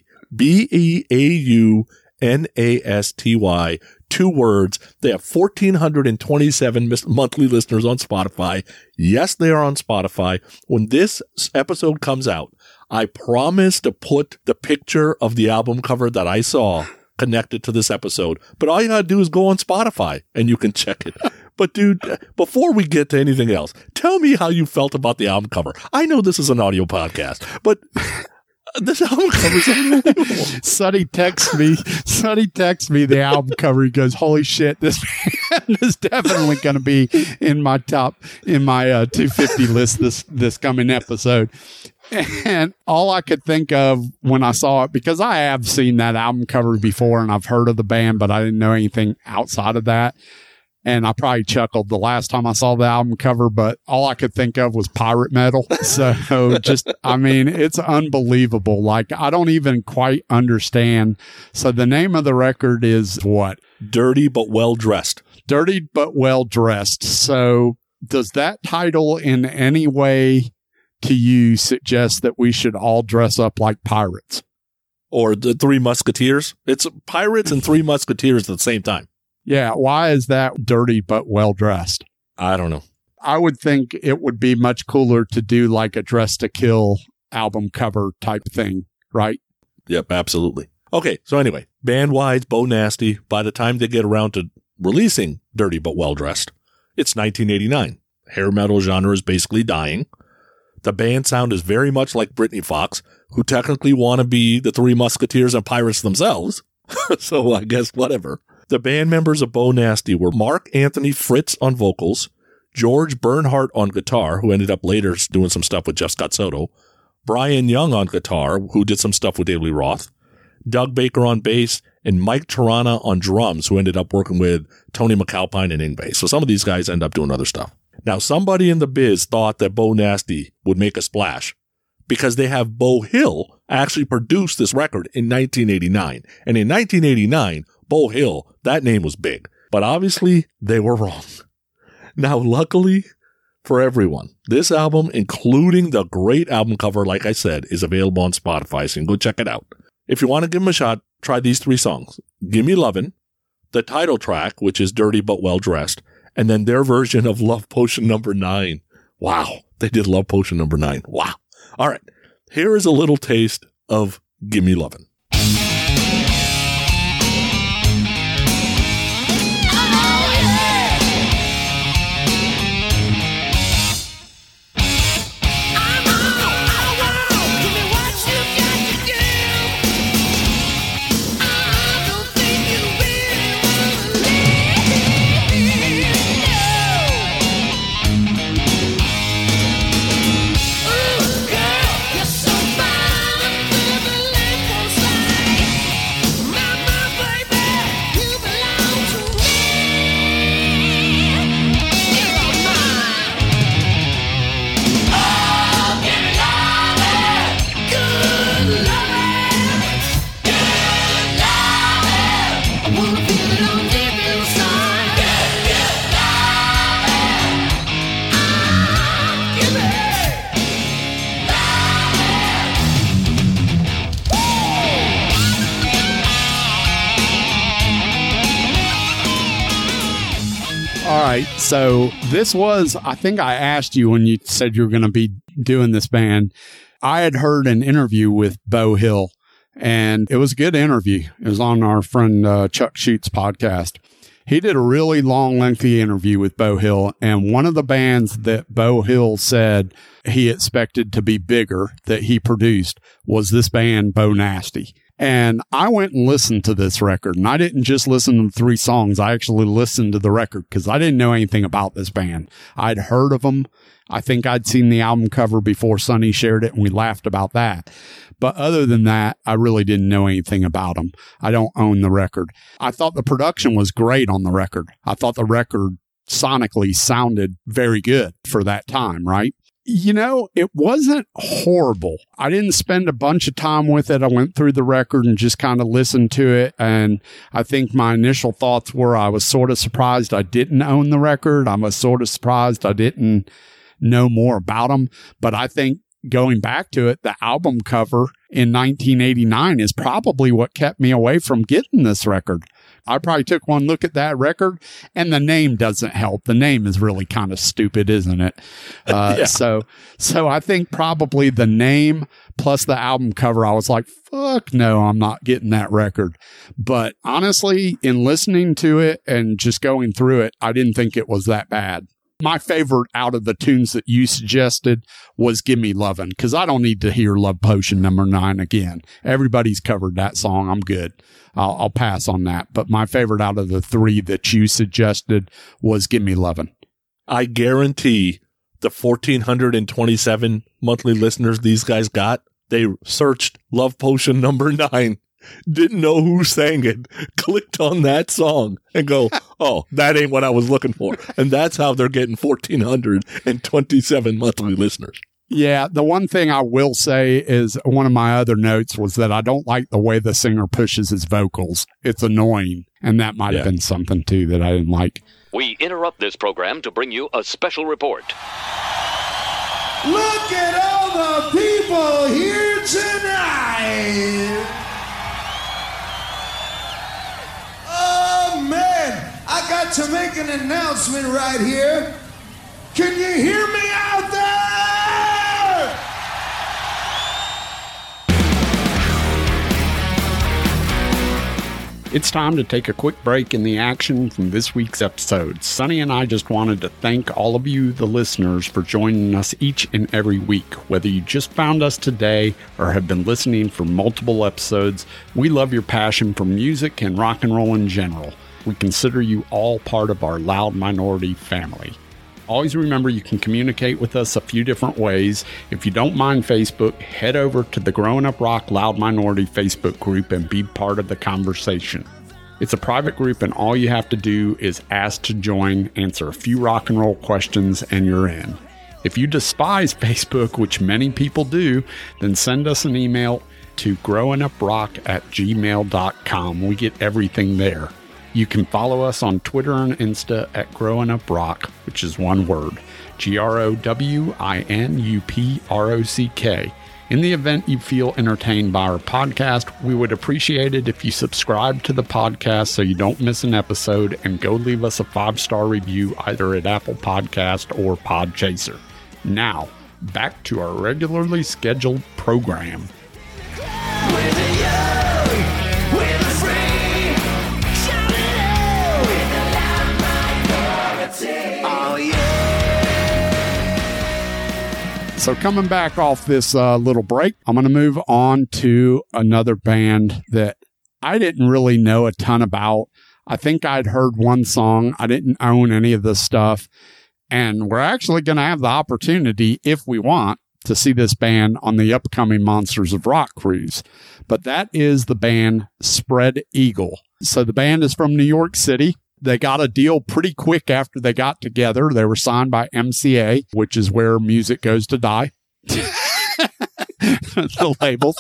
Speaker 5: BEAUNASTY, 2 words. They have 1,427 monthly listeners on Spotify. Yes, they are on Spotify. When this episode comes out, I promise to put the picture of the album cover that I saw connected to this episode. But all you gotta do is go on Spotify and you can check it. But dude, before we get to anything else, tell me how you felt about the album cover. I know this is an audio podcast, but this album cover is unbelievable.
Speaker 4: Sonny texts me the album cover. He goes, holy shit, this band is definitely going to be in my 250 list this coming episode. And all I could think of when I saw it, because I have seen that album cover before and I've heard of the band, but I didn't know anything outside of that. And I probably chuckled the last time I saw the album cover, but all I could think of was pirate metal. So it's unbelievable. Like, I don't even quite understand. So the name of the record is what?
Speaker 5: Dirty But Well Dressed.
Speaker 4: Dirty But Well Dressed. So does that title in any way to you suggest that we should all dress up like pirates?
Speaker 5: Or the Three Musketeers? It's pirates and Three Musketeers at the same time.
Speaker 4: Yeah, why is that dirty but well dressed?
Speaker 5: I don't know.
Speaker 4: I would think it would be much cooler to do like a Dress to Kill album cover type thing, right?
Speaker 5: Yep, absolutely. Okay, so anyway, band-wise, Bo Nasty, by the time they get around to releasing Dirty But Well Dressed, it's 1989. Hair metal genre is basically dying. The band sound is very much like Britney Fox, who technically want to be the Three Musketeers and pirates themselves. So I guess whatever. The band members of Bo Nasty were Mark Anthony Fritz on vocals, George Bernhardt on guitar, who ended up later doing some stuff with Jeff Scott Soto, Brian Young on guitar, who did some stuff with David Lee Roth, Doug Baker on bass, and Mike Tirana on drums, who ended up working with Tony McAlpine and Yngwie. So some of these guys end up doing other stuff. Now, somebody in the biz thought that Bo Nasty would make a splash because they have Beau Hill actually produce this record in 1989. And in 1989, Beau Hill, that name was big. But obviously, they were wrong. Now, luckily for everyone, this album, including the great album cover, like I said, is available on Spotify, so you can go check it out. If you want to give them a shot, try these 3 songs. Gimme Lovin', the title track, which is Dirty But Well Dressed, and then their version of Love Potion No. 9. Wow, they did Love Potion No. 9. Wow. All right, here is a little taste of Gimme Lovin'.
Speaker 4: right. So this was, I think I asked you when you said you were going to be doing this band. I had heard an interview with Beau Hill, and it was a good interview. It was on our friend Chuck Schute's podcast. He did a really long, lengthy interview with Beau Hill, and one of the bands that Beau Hill said he expected to be bigger that he produced was this band, Bo Nasty. And I went and listened to this record, and I didn't just listen to the 3 songs. I actually listened to the record because I didn't know anything about this band. I'd heard of them. I think I'd seen the album cover before Sonny shared it, and we laughed about that. But other than that, I really didn't know anything about them. I don't own the record. I thought the production was great on the record. I thought the record sonically sounded very good for that time, right? You know, it wasn't horrible. I didn't spend a bunch of time with it. I went through the record and just kind of listened to it. And I think my initial thoughts were I was sort of surprised I didn't own the record. I was sort of surprised I didn't know more about them. But I think going back to it, the album cover in 1989 is probably what kept me away from getting this record. I probably took one look at that record, and the name doesn't help. The name is really kind of stupid, isn't it? Yeah. So I think probably the name plus the album cover, I was like, fuck no, I'm not getting that record. But honestly, in listening to it and just going through it, I didn't think it was that bad. My favorite out of the tunes that you suggested was Gimme Lovin', because I don't need to hear Love Potion number 9 again. Everybody's covered that song. I'm good. I'll pass on that. But my favorite out of the 3 that you suggested was Gimme Lovin'.
Speaker 5: I guarantee the 1,427 monthly listeners these guys got, they searched Love Potion number 9. Didn't know who sang it, clicked on that song and go, oh, that ain't what I was looking for. And that's how they're getting 1,427 monthly listeners.
Speaker 4: Yeah, the one thing I will say is one of my other notes was that I don't like the way the singer pushes his vocals. It's annoying. And that might have been something, too, that I didn't like.
Speaker 10: We interrupt this program to bring you a special report.
Speaker 6: Look at all the people here tonight. Oh, man, I got to make an announcement right here. Can you hear me out there?
Speaker 4: It's time to take a quick break in the action from this week's episode. Sonny and I just wanted to thank all of you, the listeners, for joining us each and every week. Whether you just found us today or have been listening for multiple episodes, we love your passion for music and rock and roll in general. We consider you all part of our Loud Minority family. Always remember you can communicate with us a few different ways. If you don't mind Facebook, head over to the Growing Up Rock Loud Minority Facebook group and be part of the conversation. It's a private group and all you have to do is ask to join, answer a few rock and roll questions, and you're in. If you despise Facebook, which many people do, then send us an email to growinguprock@gmail.com. We get everything there. You can follow us on Twitter and Insta at Growing Up Rock, which is one word, GROWINUPROCK. In the event you feel entertained by our podcast, we would appreciate it if you subscribe to the podcast so you don't miss an episode, and go leave us a 5-star review either at Apple Podcast or Podchaser. Now, back to our regularly scheduled program. So coming back off this little break, I'm going to move on to another band that I didn't really know a ton about. I think I'd heard one song. I didn't own any of this stuff. And we're actually going to have the opportunity, if we want, to see this band on the upcoming Monsters of Rock cruise. But that is the band Spread Eagle. So the band is from New York City. They got a deal pretty quick after they got together. They were signed by MCA, which is where music goes to die. The labels.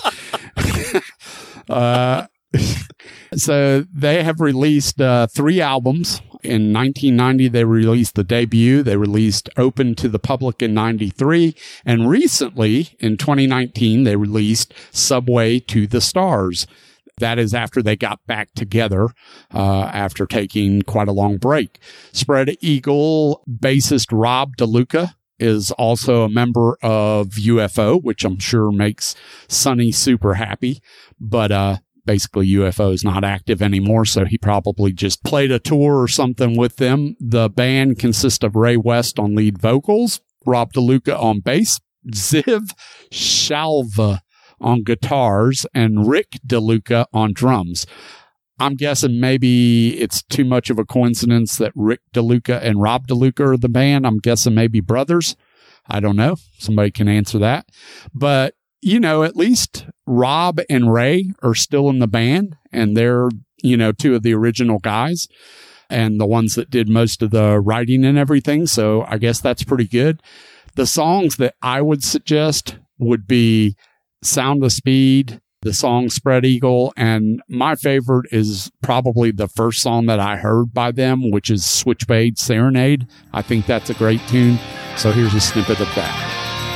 Speaker 4: So they have released 3 albums. In 1990, they released the debut. They released Open to the Public in 93. And recently, in 2019, they released Subway to the Stars. That is after they got back together after taking quite a long break. Spread Eagle bassist Rob DeLuca is also a member of UFO, which I'm sure makes Sonny super happy. But basically, UFO is not active anymore, so he probably just played a tour or something with them. The band consists of Ray West on lead vocals, Rob DeLuca on bass, Ziv Shalva on guitars, and Rick DeLuca on drums. I'm guessing maybe it's too much of a coincidence that Rick DeLuca and Rob DeLuca are the band. I'm guessing maybe brothers. I don't know. Somebody can answer that. But, you know, at least Rob and Ray are still in the band, and they're, you know, two of the original guys and the ones that did most of the writing and everything. So I guess that's pretty good. The songs that I would suggest would be Sound of Speed, the song Spread Eagle, and my favorite is probably the first song that I heard by them, which is Switchblade Serenade. I think that's a great tune. So here's a snippet of that.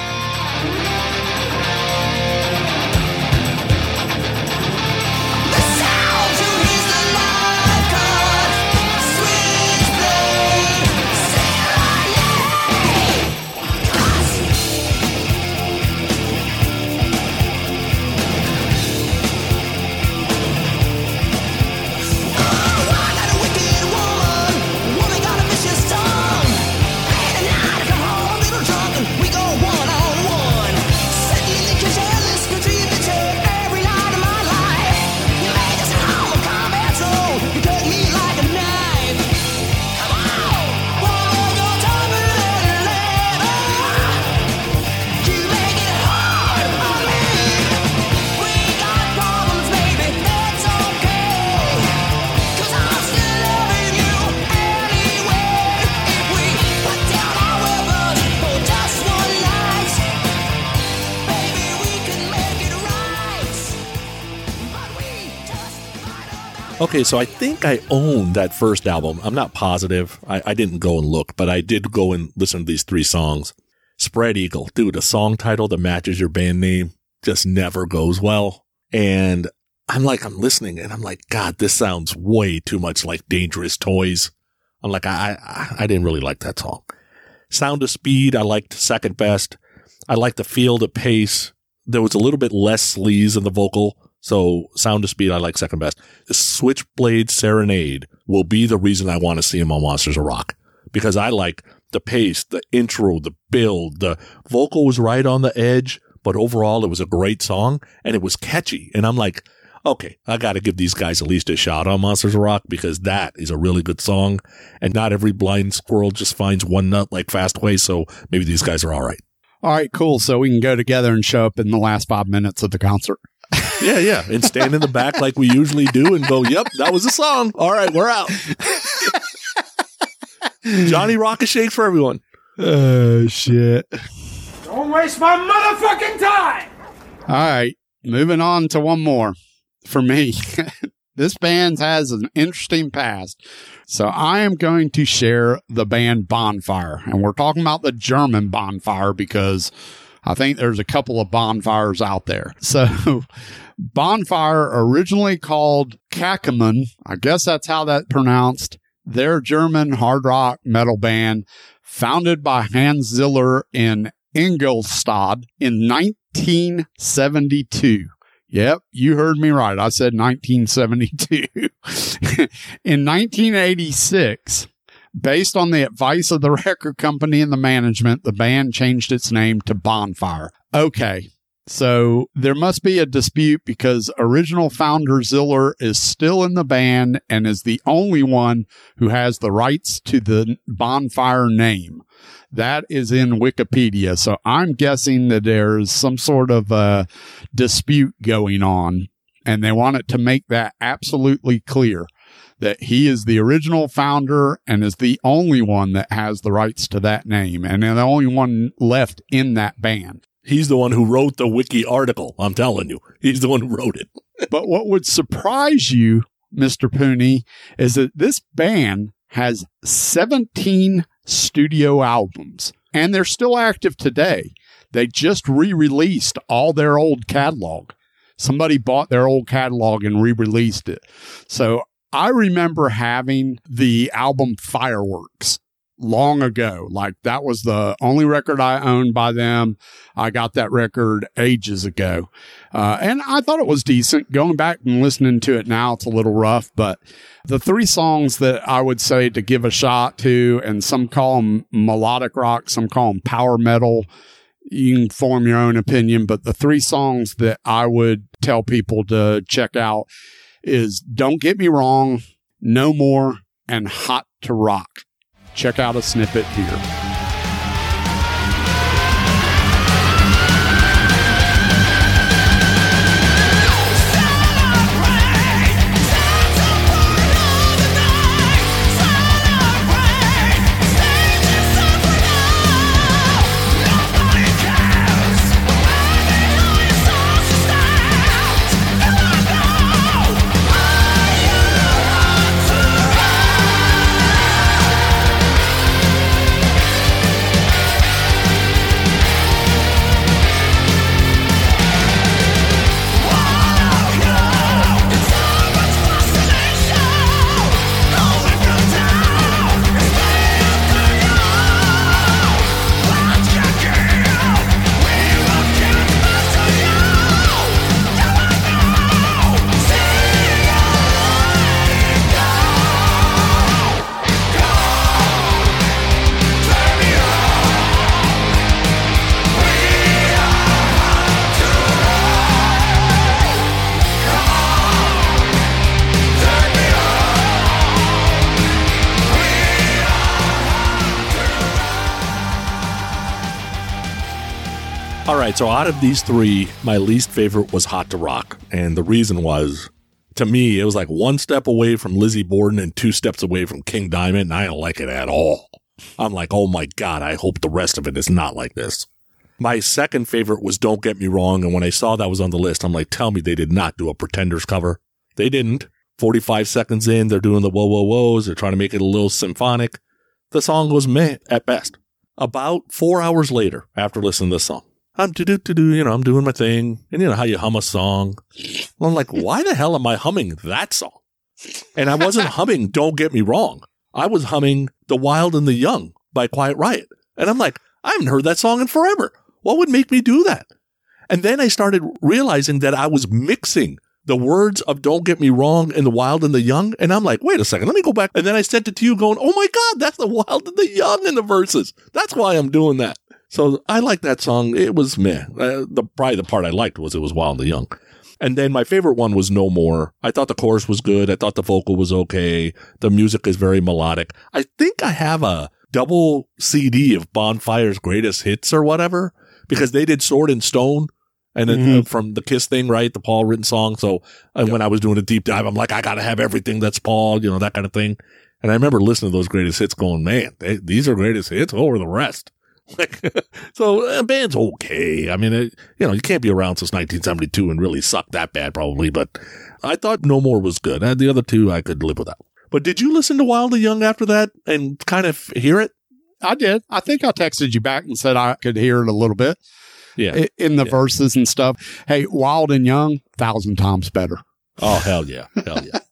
Speaker 5: Okay, so I think I own that first album. I'm not positive. I didn't go and look, but I did go and listen to these 3 songs. Spread Eagle. Dude, a song title that matches your band name just never goes well. And I'm listening and I'm like, God, this sounds way too much like Dangerous Toys. I'm like, I didn't really like that song. Sound of Speed, I liked second best. I liked the feel, the pace. There was a little bit less sleaze in the vocal. So Sound of Speed, I like second best. The Switchblade Serenade will be the reason I want to see him on Monsters of Rock, because I like the pace, the intro, the build, the vocal was right on the edge, but overall it was a great song and it was catchy. And I'm like, okay, I got to give these guys at least a shot on Monsters of Rock, because that is a really good song. And not every blind squirrel just finds one nut like Fastway. So maybe these guys are all right.
Speaker 4: All right, cool. So we can go together and show up in the last 5 minutes of the concert.
Speaker 5: Yeah. And stand in the back like we usually do and go, yep, that was the song. All right, we're out. Johnny Rocket Shakes for everyone.
Speaker 4: Oh, shit.
Speaker 6: Don't waste my motherfucking time!
Speaker 4: All right, moving on to one more for me. This band has an interesting past. So I am going to share the band Bonfire. And we're talking about the German Bonfire because I think there's a couple of bonfires out there. So Bonfire, originally called Kackemann, I guess that's how that's pronounced. They're a German hard rock metal band founded by Hans Ziller in Ingolstadt in 1972. Yep, you heard me right. I said 1972. In 1986, based on the advice of the record company and the management, the band changed its name to Bonfire. Okay, so there must be a dispute because original founder Ziller is still in the band and is the only one who has the rights to the Bonfire name. That is in Wikipedia. So I'm guessing that there's some sort of a dispute going on, and they want it to make that absolutely clear that he is the original founder and is the only one that has the rights to that name, and the only one left in that band.
Speaker 5: He's the one who wrote the wiki article. I'm telling you, he's the one who wrote it.
Speaker 4: But what would surprise you, Mr. Pooney, is that this band has 17 studio albums, and they're still active today. They just re-released all their old catalog. Somebody bought their old catalog and re-released it. So I remember having the album Fireworks long ago. Like, that was the only record I owned by them. I got that record ages ago. And I thought it was decent. Going back and listening to it now, it's a little rough, but the 3 songs that I would say to give a shot to, and some call them melodic rock, some call them power metal. You can form your own opinion, but the 3 songs that I would tell people to check out is Don't Get Me Wrong, No More, and Hot to Rock. Check out a snippet here.
Speaker 5: All right, so out of these 3, my least favorite was Hot to Rock. And the reason was, to me, it was like 1 step away from Lizzie Borden and 2 steps away from King Diamond, and I don't like it at all. I'm like, oh my God, I hope the rest of it is not like this. My second favorite was Don't Get Me Wrong, and when I saw that was on the list, I'm like, tell me they did not do a Pretenders cover. They didn't. 45 seconds in, they're doing the whoa, whoa, whoas. They're trying to make it a little symphonic. The song was meh at best. About 4 hours later, after listening to this song, I'm I'm doing my thing. And you know how you hum a song. Well, I'm like, why the hell am I humming that song? And I wasn't humming Don't Get Me Wrong. I was humming The Wild and the Young by Quiet Riot. And I'm like, I haven't heard that song in forever. What would make me do that? And then I started realizing that I was mixing the words of Don't Get Me Wrong and The Wild and the Young. And I'm like, wait a second, let me go back. And then I sent it to you going, oh my God, that's The Wild and the Young in the verses. That's why I'm doing that. So I like that song. It was meh. Probably the part I liked was it was Wild and the Young. And then my favorite one was No More. I thought the chorus was good. I thought the vocal was okay. The music is very melodic. I think I have a double CD of Bonfire's greatest hits or whatever, because they did Sword and Stone. And then from the Kiss thing, right? The Paul written song. So when I was doing a deep dive, I'm like, I got to have everything that's Paul, that kind of thing. And I remember listening to those greatest hits going, man, these are greatest hits over the rest. So a band's okay. I mean, you can't be around since 1972 and really suck that bad probably, but I thought No More was good. The other 2 I could live without. But did you listen to Wild and Young after that and kind of hear it?
Speaker 4: I did. I think I texted you back and said I could hear it a little bit.
Speaker 5: Yeah.
Speaker 4: In the verses and stuff. Hey, Wild and Young, 1,000 times better.
Speaker 5: Oh, hell yeah. Hell yeah.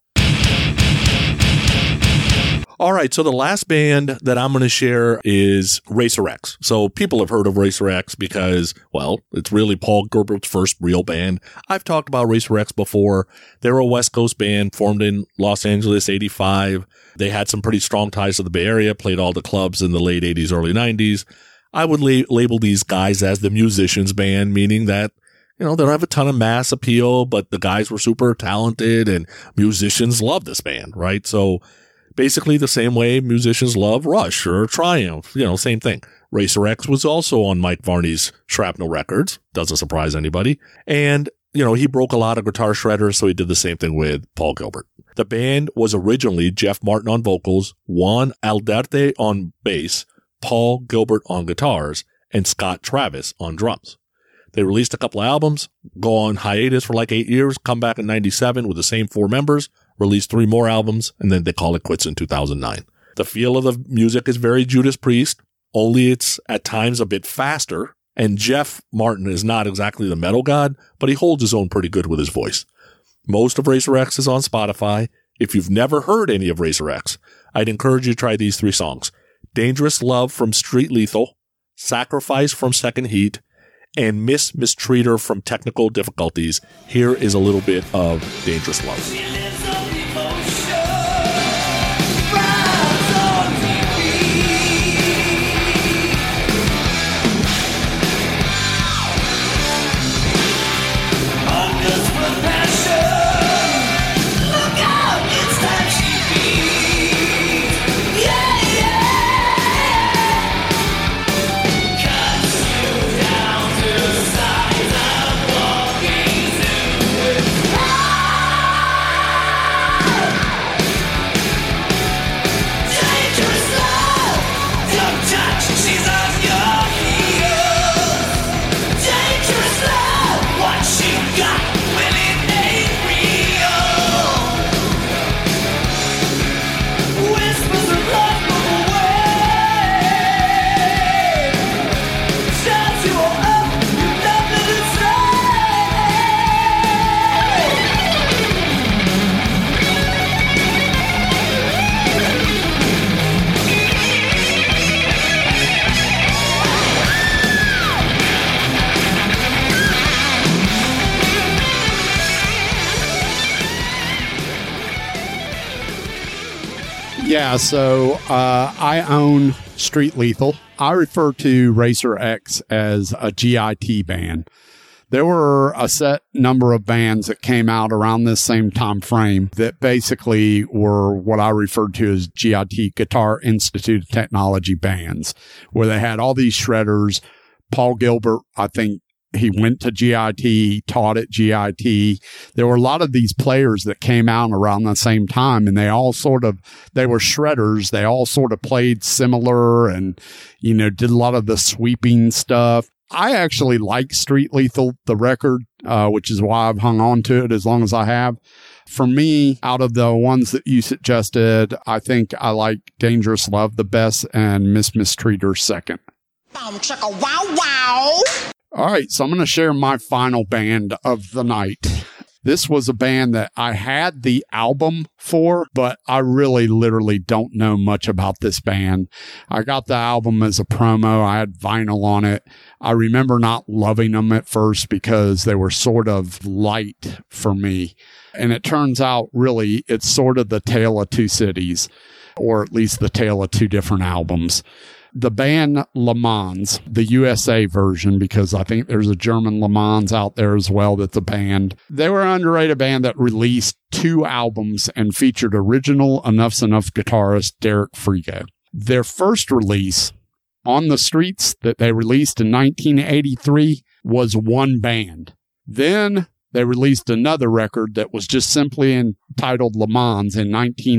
Speaker 5: All right, so the last band that I'm going to share is Racer X. So people have heard of Racer X because, well, it's really Paul Gilbert's first real band. I've talked about Racer X before. They're a West Coast band formed in Los Angeles, 85. They had some pretty strong ties to the Bay Area, played all the clubs in the late 80s, early 90s. I would label these guys as the musicians band, meaning that, they don't have a ton of mass appeal, but the guys were super talented and musicians love this band, right? So basically the same way musicians love Rush or Triumph, same thing. Racer X was also on Mike Varney's Shrapnel Records. Doesn't surprise anybody. And, he broke a lot of guitar shredders, so he did the same thing with Paul Gilbert. The band was originally Jeff Martin on vocals, Juan Aldrete on bass, Paul Gilbert on guitars, and Scott Travis on drums. They released a couple of albums, go on hiatus for like 8 years, come back in 97 with the same 4 members, release 3 more albums, and then they call it quits in 2009. The feel of the music is very Judas Priest, only it's at times a bit faster And Jeff Martin is not exactly the metal god, but he holds his own pretty good with his voice. Most of Razor X is on Spotify. If you've never heard any of Razor X, I'd encourage you to try these 3 songs. Dangerous Love from Street Lethal, Sacrifice from Second Heat, and Mistreater from Technical Difficulties. Here is a little bit of Dangerous Love.
Speaker 4: Yeah, so I own Street Lethal. I refer to Razor X as a GIT band. There were a set number of bands that came out around this same time frame that basically were what I referred to as GIT, Guitar Institute of Technology bands, where they had all these shredders. Paul Gilbert, I think, he went to GIT, taught at GIT. There were a lot of these players that came out around the same time, and they were shredders. They all sort of played similar and, did a lot of the sweeping stuff. I actually like Street Lethal, the record, which is why I've hung on to it as long as I have. For me, out of the ones that you suggested, I think I like Dangerous Love the best and Mistreater second.
Speaker 11: Wow, wow.
Speaker 4: All right, so I'm going to share my final band of the night. This was a band that I had the album for, but I really literally don't know much about this band. I got the album as a promo. I had vinyl on it. I remember not loving them at first because they were sort of light for me. And it turns out really it's sort of the tale of two cities, or at least the tale of two different albums. The band Le Mans, the USA version, because I think there's a German Le Mans out there as well that's a band. They were an underrated band that released 2 albums and featured original Enough's Enough guitarist Derek Frigo. Their first release, On the Streets, that they released in 1983, was one band. Then they released another record that was just simply entitled Le Mans in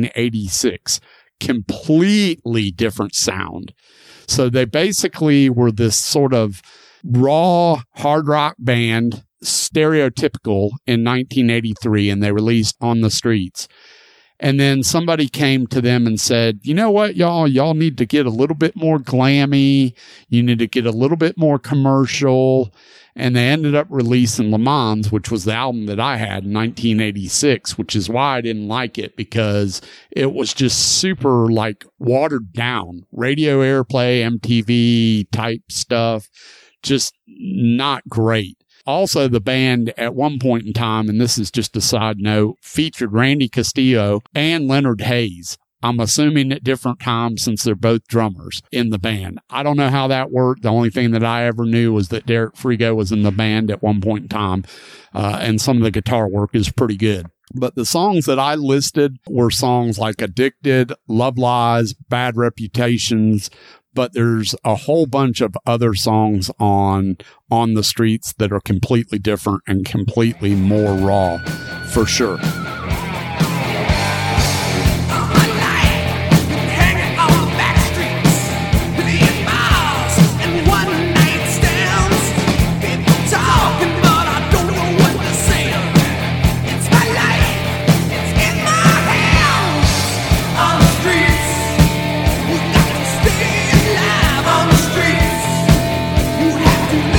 Speaker 4: 1986. Completely different sound. So they basically were this sort of raw hard rock band, stereotypical, in 1983, and they released On the Streets. And then somebody came to them and said, you know what, y'all need to get a little bit more glammy. You need to get a little bit more commercial. And they ended up releasing Le Mans, which was the album that I had in 1986, which is why I didn't like it, because it was just super watered down. Radio airplay, MTV type stuff. Just not great. Also, the band at one point in time, and this is just a side note, featured Randy Castillo and Leonard Hayes. I'm assuming at different times since they're both drummers in the band. I don't know how that worked. The only thing that I ever knew was that Derek Frigo was in the band at one point in time, and some of the guitar work is pretty good. But the songs that I listed were songs like Addicted, Love Lies, Bad Reputations, but there's a whole bunch of other songs on the Streets that are completely different and completely more raw, for sure.
Speaker 6: To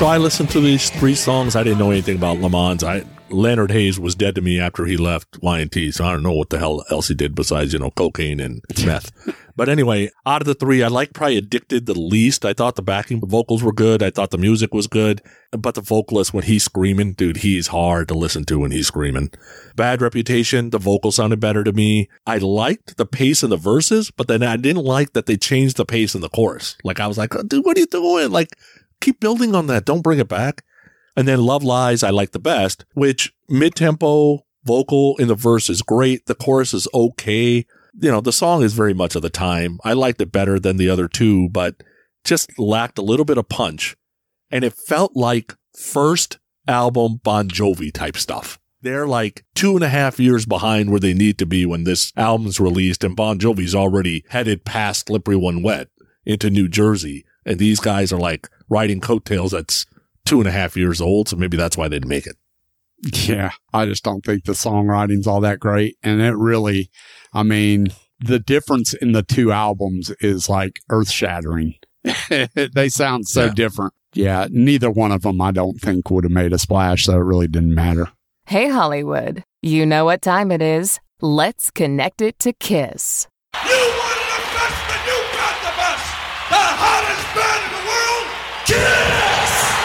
Speaker 5: So I listened to these 3 songs. I didn't know anything about Le Mans. Leonard Hayes was dead to me after he left Y&T, so I don't know what the hell else he did besides, cocaine and meth. But anyway, out of the 3, I like probably Addicted the least. I thought the backing vocals were good. I thought the music was good. But the vocalist, when he's screaming, dude, he's hard to listen to when he's screaming. Bad Reputation, the vocals sounded better to me. I liked the pace in the verses, but then I didn't like that they changed the pace in the chorus. Like, I was like, dude, what are you doing? Like, keep building on that. Don't bring it back. And then Love Lies, I like the best, which mid-tempo vocal in the verse is great. The chorus is okay. The song is very much of the time. I liked it better than the other 2, but just lacked a little bit of punch. And it felt like first album Bon Jovi type stuff. They're like 2.5 years behind where they need to be when this album's released, and Bon Jovi's already headed past Slippery When Wet into New Jersey. And these guys are like riding coattails that's 2.5 years old, so maybe that's why they didn't make it.
Speaker 4: Yeah, I just don't think the songwriting's all that great. And it really, the difference in the 2 albums is like earth-shattering. They sound so different. Yeah, neither one of them I don't think would have made a splash, so it really didn't matter.
Speaker 3: Hey, Hollywood. You know what time it is. Let's connect it to KISS.
Speaker 6: You wanted the best, and you got the best. The hottest band in the world, KISS!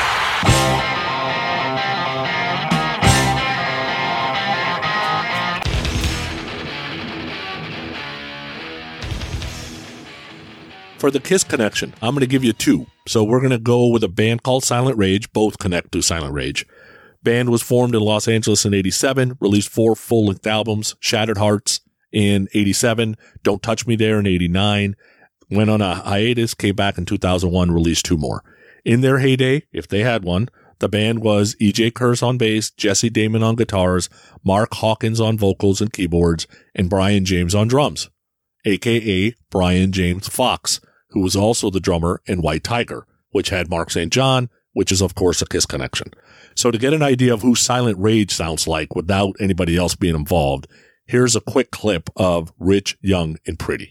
Speaker 5: For the KISS connection, I'm going to give you 2. So we're going to go with a band called Silent Rage. Both connect to Silent Rage. Band was formed in Los Angeles in 87, released 4 full-length albums, Shattered Hearts in 87, Don't Touch Me There in 89, went on a hiatus, came back in 2001, released 2 more. In their heyday, if they had one, the band was E.J. Kurz on bass, Jesse Damon on guitars, Mark Hawkins on vocals and keyboards, and Brian James on drums, a.k.a. Brian James Fox, who was also the drummer in White Tiger, which had Mark St. John, which is, of course, a KISS connection. So to get an idea of who Silent Rage sounds like without anybody else being involved, here's a quick clip of Rich, Young, and Pretty.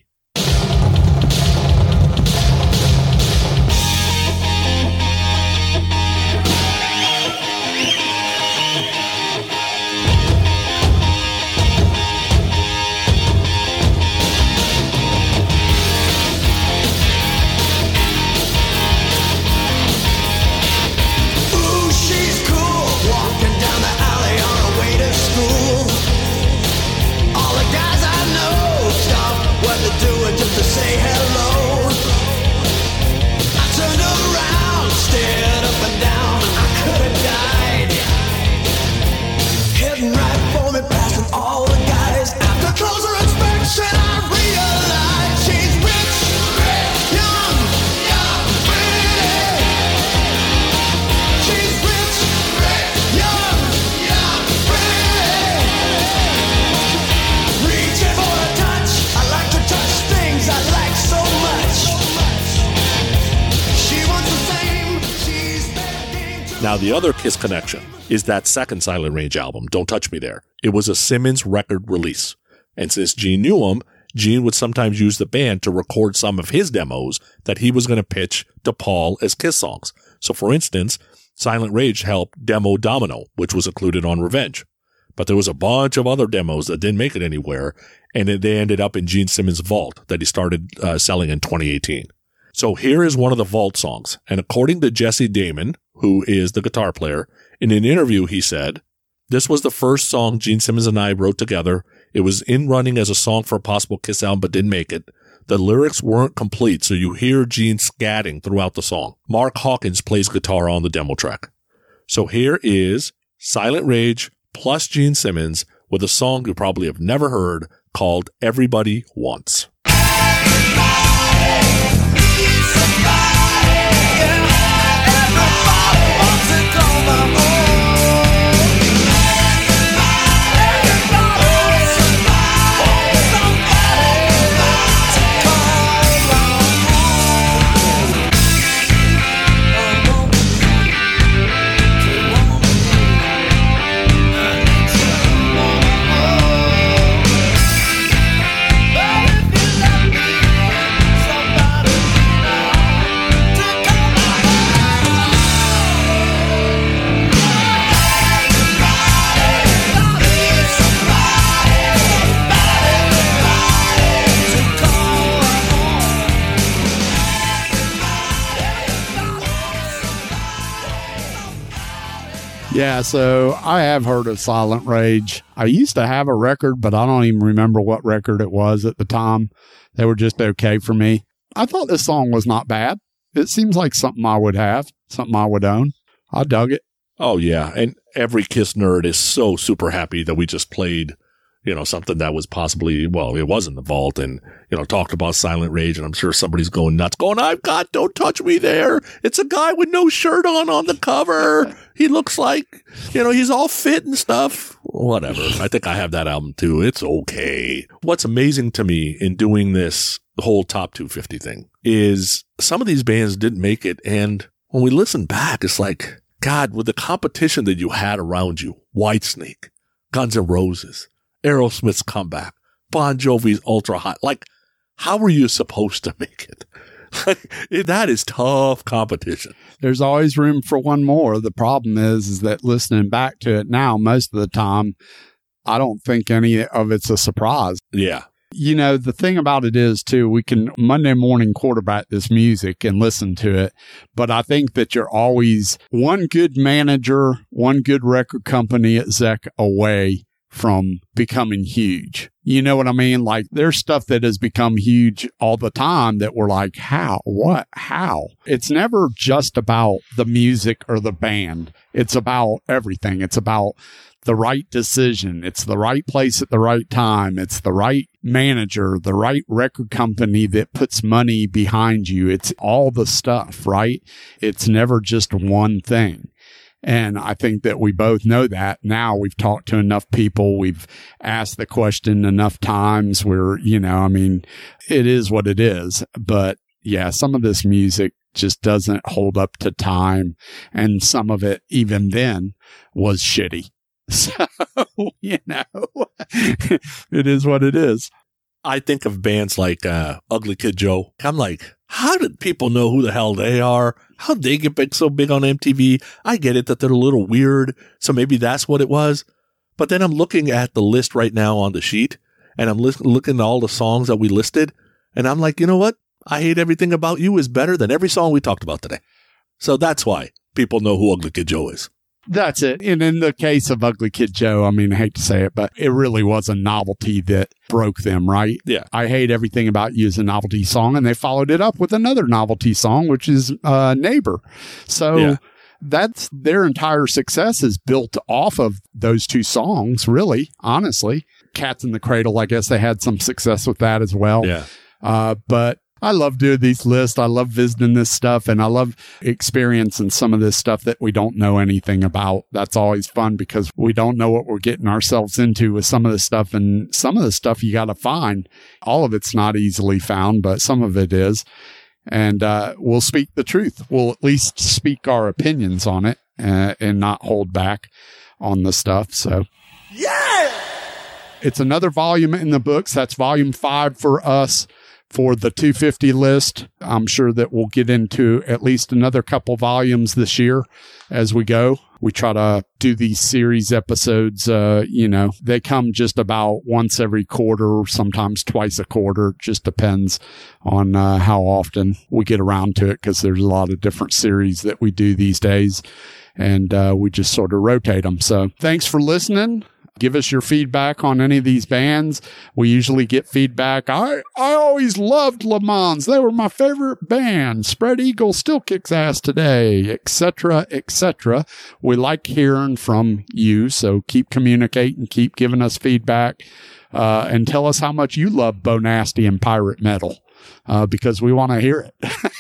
Speaker 5: Now, the other KISS connection is that second Silent Rage album, Don't Touch Me There. It was a Simmons record release. And since Gene knew him, Gene would sometimes use the band to record some of his demos that he was going to pitch to Paul as KISS songs. So, for instance, Silent Rage helped demo Domino, which was included on Revenge. But there was a bunch of other demos that didn't make it anywhere, and they ended up in Gene Simmons' vault that he started selling in 2018. So here is one of the vault songs. And according to Jesse Damon, who is the guitar player, in an interview he said, "This was the first song Gene Simmons and I wrote together. It was in running as a song for a possible KISS album, but didn't make it. The lyrics weren't complete, so you hear Gene scatting throughout the song. Mark Hawkins plays guitar on the demo track." So here is Silent Rage plus Gene Simmons with a song you probably have never heard called Everybody Wants.
Speaker 4: Yeah, so I have heard of Silent Rage. I used to have a record, but I don't even remember what record it was at the time. They were just okay for me. I thought this song was not bad. It seems like something I would have, something I would own. I dug it.
Speaker 5: Oh, yeah. And every Kiss nerd is so super happy that we just played, something that was possibly, well, it was in the vault and, talked about Silent Rage. And I'm sure somebody's going nuts going, I've got Don't Touch Me There. It's a guy with no shirt on the cover. He looks like, he's all fit and stuff. Whatever. I think I have that album too. It's okay. What's amazing to me in doing this whole top 250 thing is some of these bands didn't make it. And when we listen back, it's like, God, with the competition that you had around you, Whitesnake, Guns N' Roses, Aerosmith's comeback, Bon Jovi's Ultra Hot, like, how were you supposed to make it? That is tough competition.
Speaker 4: There's always room for one more. The problem is that listening back to it now, most of the time, I don't think any of it's a surprise.
Speaker 5: Yeah.
Speaker 4: The thing about it is, too, we can Monday morning quarterback this music and listen to it. But I think that you're always one good manager, one good record company at Zek away from becoming huge. You know what I mean? Like, there's stuff that has become huge all the time that we're like, how? What? How? It's never just about the music or the band. It's about everything. It's about the right decision. It's the right place at the right time. It's the right manager, the right record company that puts money behind you. It's all the stuff, right? It's never just one thing. And I think that we both know that now. We've talked to enough people. We've asked the question enough times where, it is what it is. But yeah, some of this music just doesn't hold up to time. And some of it, even then, was shitty. So, it is what it is.
Speaker 5: I think of bands like Ugly Kid Joe. I'm like, how did people know who the hell they are? How'd they get so big on MTV? I get it that they're a little weird, so maybe that's what it was. But then I'm looking at the list right now on the sheet, and I'm looking at all the songs that we listed, and I'm like, you know what? I Hate Everything About You is better than every song we talked about today. So that's why people know who Ugly Kid Joe is.
Speaker 4: That's it. And in the case of Ugly Kid Joe, I hate to say it, but it really was a novelty that broke them, right?
Speaker 5: Yeah.
Speaker 4: I Hate Everything About You is a novelty song, and they followed it up with another novelty song, which is Neighbor. So that's their entire success is built off of those two songs, really, honestly. Cats in the Cradle, I guess they had some success with that as well.
Speaker 5: Yeah.
Speaker 4: But I love doing these lists. I love visiting this stuff, and I love experiencing some of this stuff that we don't know anything about. That's always fun because we don't know what we're getting ourselves into with some of this stuff, and some of the stuff you got to find. All of it's not easily found, but some of it is. And we'll speak the truth. We'll at least speak our opinions on it and not hold back on the stuff. So, yeah! It's another volume in the books. That's volume 5 for us. For the 250 list, I'm sure that we'll get into at least another couple volumes this year as we go. We try to do these series episodes, they come just about once every quarter, sometimes twice a quarter. It just depends on how often we get around to it because there's a lot of different series that we do these days, and we just sort of rotate them. So thanks for listening. Give us your feedback on any of these bands. We usually get feedback. I always loved Le Mans. They were my favorite band. Spread Eagle still kicks ass today, etc., etc. We like hearing from you, so keep communicating, keep giving us feedback, and tell us how much you love Bo Nasty and pirate metal, because we want to hear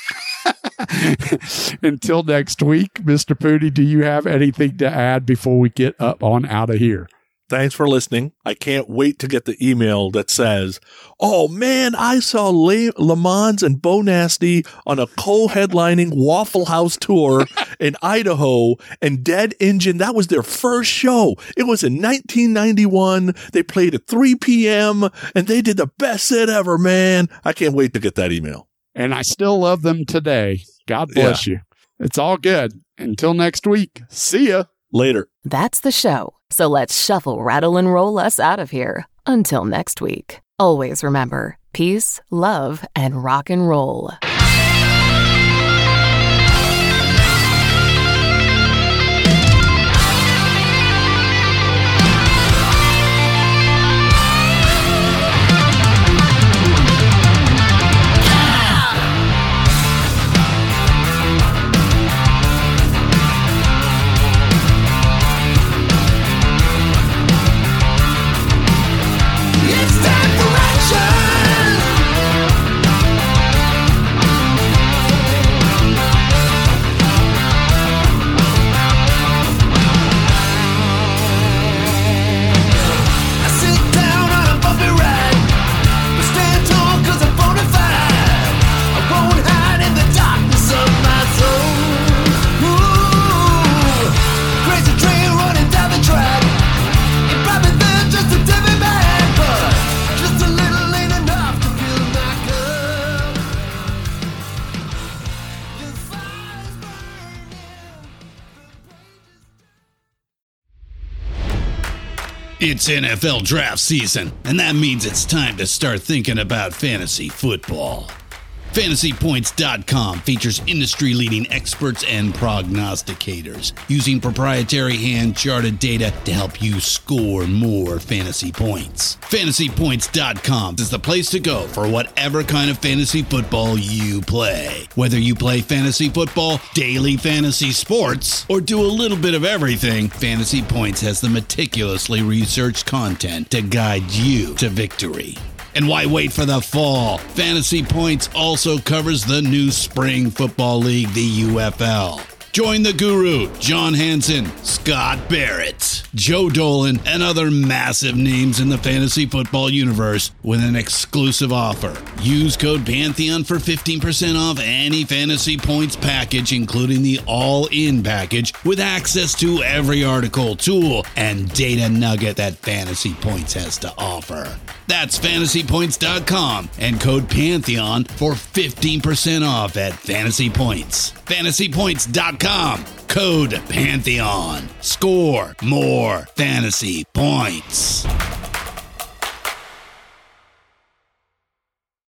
Speaker 4: it. Until next week, Mr. Pooty, do you have anything to add before we get up on out of here?
Speaker 5: Thanks for listening. I can't wait to get the email that says, oh man, I saw Le Mans and Bo Nasty on a co-headlining Waffle House tour in Idaho, and Dead Engine, that was their first show. It was in 1991. They played at 3 p.m. and they did the best set ever, man. I can't wait to get that email.
Speaker 4: And I still love them today. God bless you. It's all good. Until next week. See ya.
Speaker 5: Later.
Speaker 3: That's the show. So let's shuffle, rattle, and roll us out of here. Until next week. Always remember, peace, love, and rock and roll.
Speaker 7: It's NFL draft season, and that means it's time to start thinking about fantasy football. FantasyPoints.com features industry-leading experts and prognosticators using proprietary hand-charted data to help you score more fantasy points. FantasyPoints.com is the place to go for whatever kind of fantasy football you play. Whether you play fantasy football, daily fantasy sports, or do a little bit of everything, Fantasy Points has the meticulously researched content to guide you to victory. And why wait for the fall? Fantasy Points also covers the new spring football league, the UFL. Join the guru, John Hansen, Scott Barrett, Joe Dolan, and other massive names in the fantasy football universe with an exclusive offer. Use code Pantheon for 15% off any Fantasy Points package, including the all-in package, with access to every article, tool, and data nugget that Fantasy Points has to offer. That's FantasyPoints.com and code Pantheon for 15% off at Fantasy Points. FantasyPoints.com, code Pantheon. Score more fantasy points.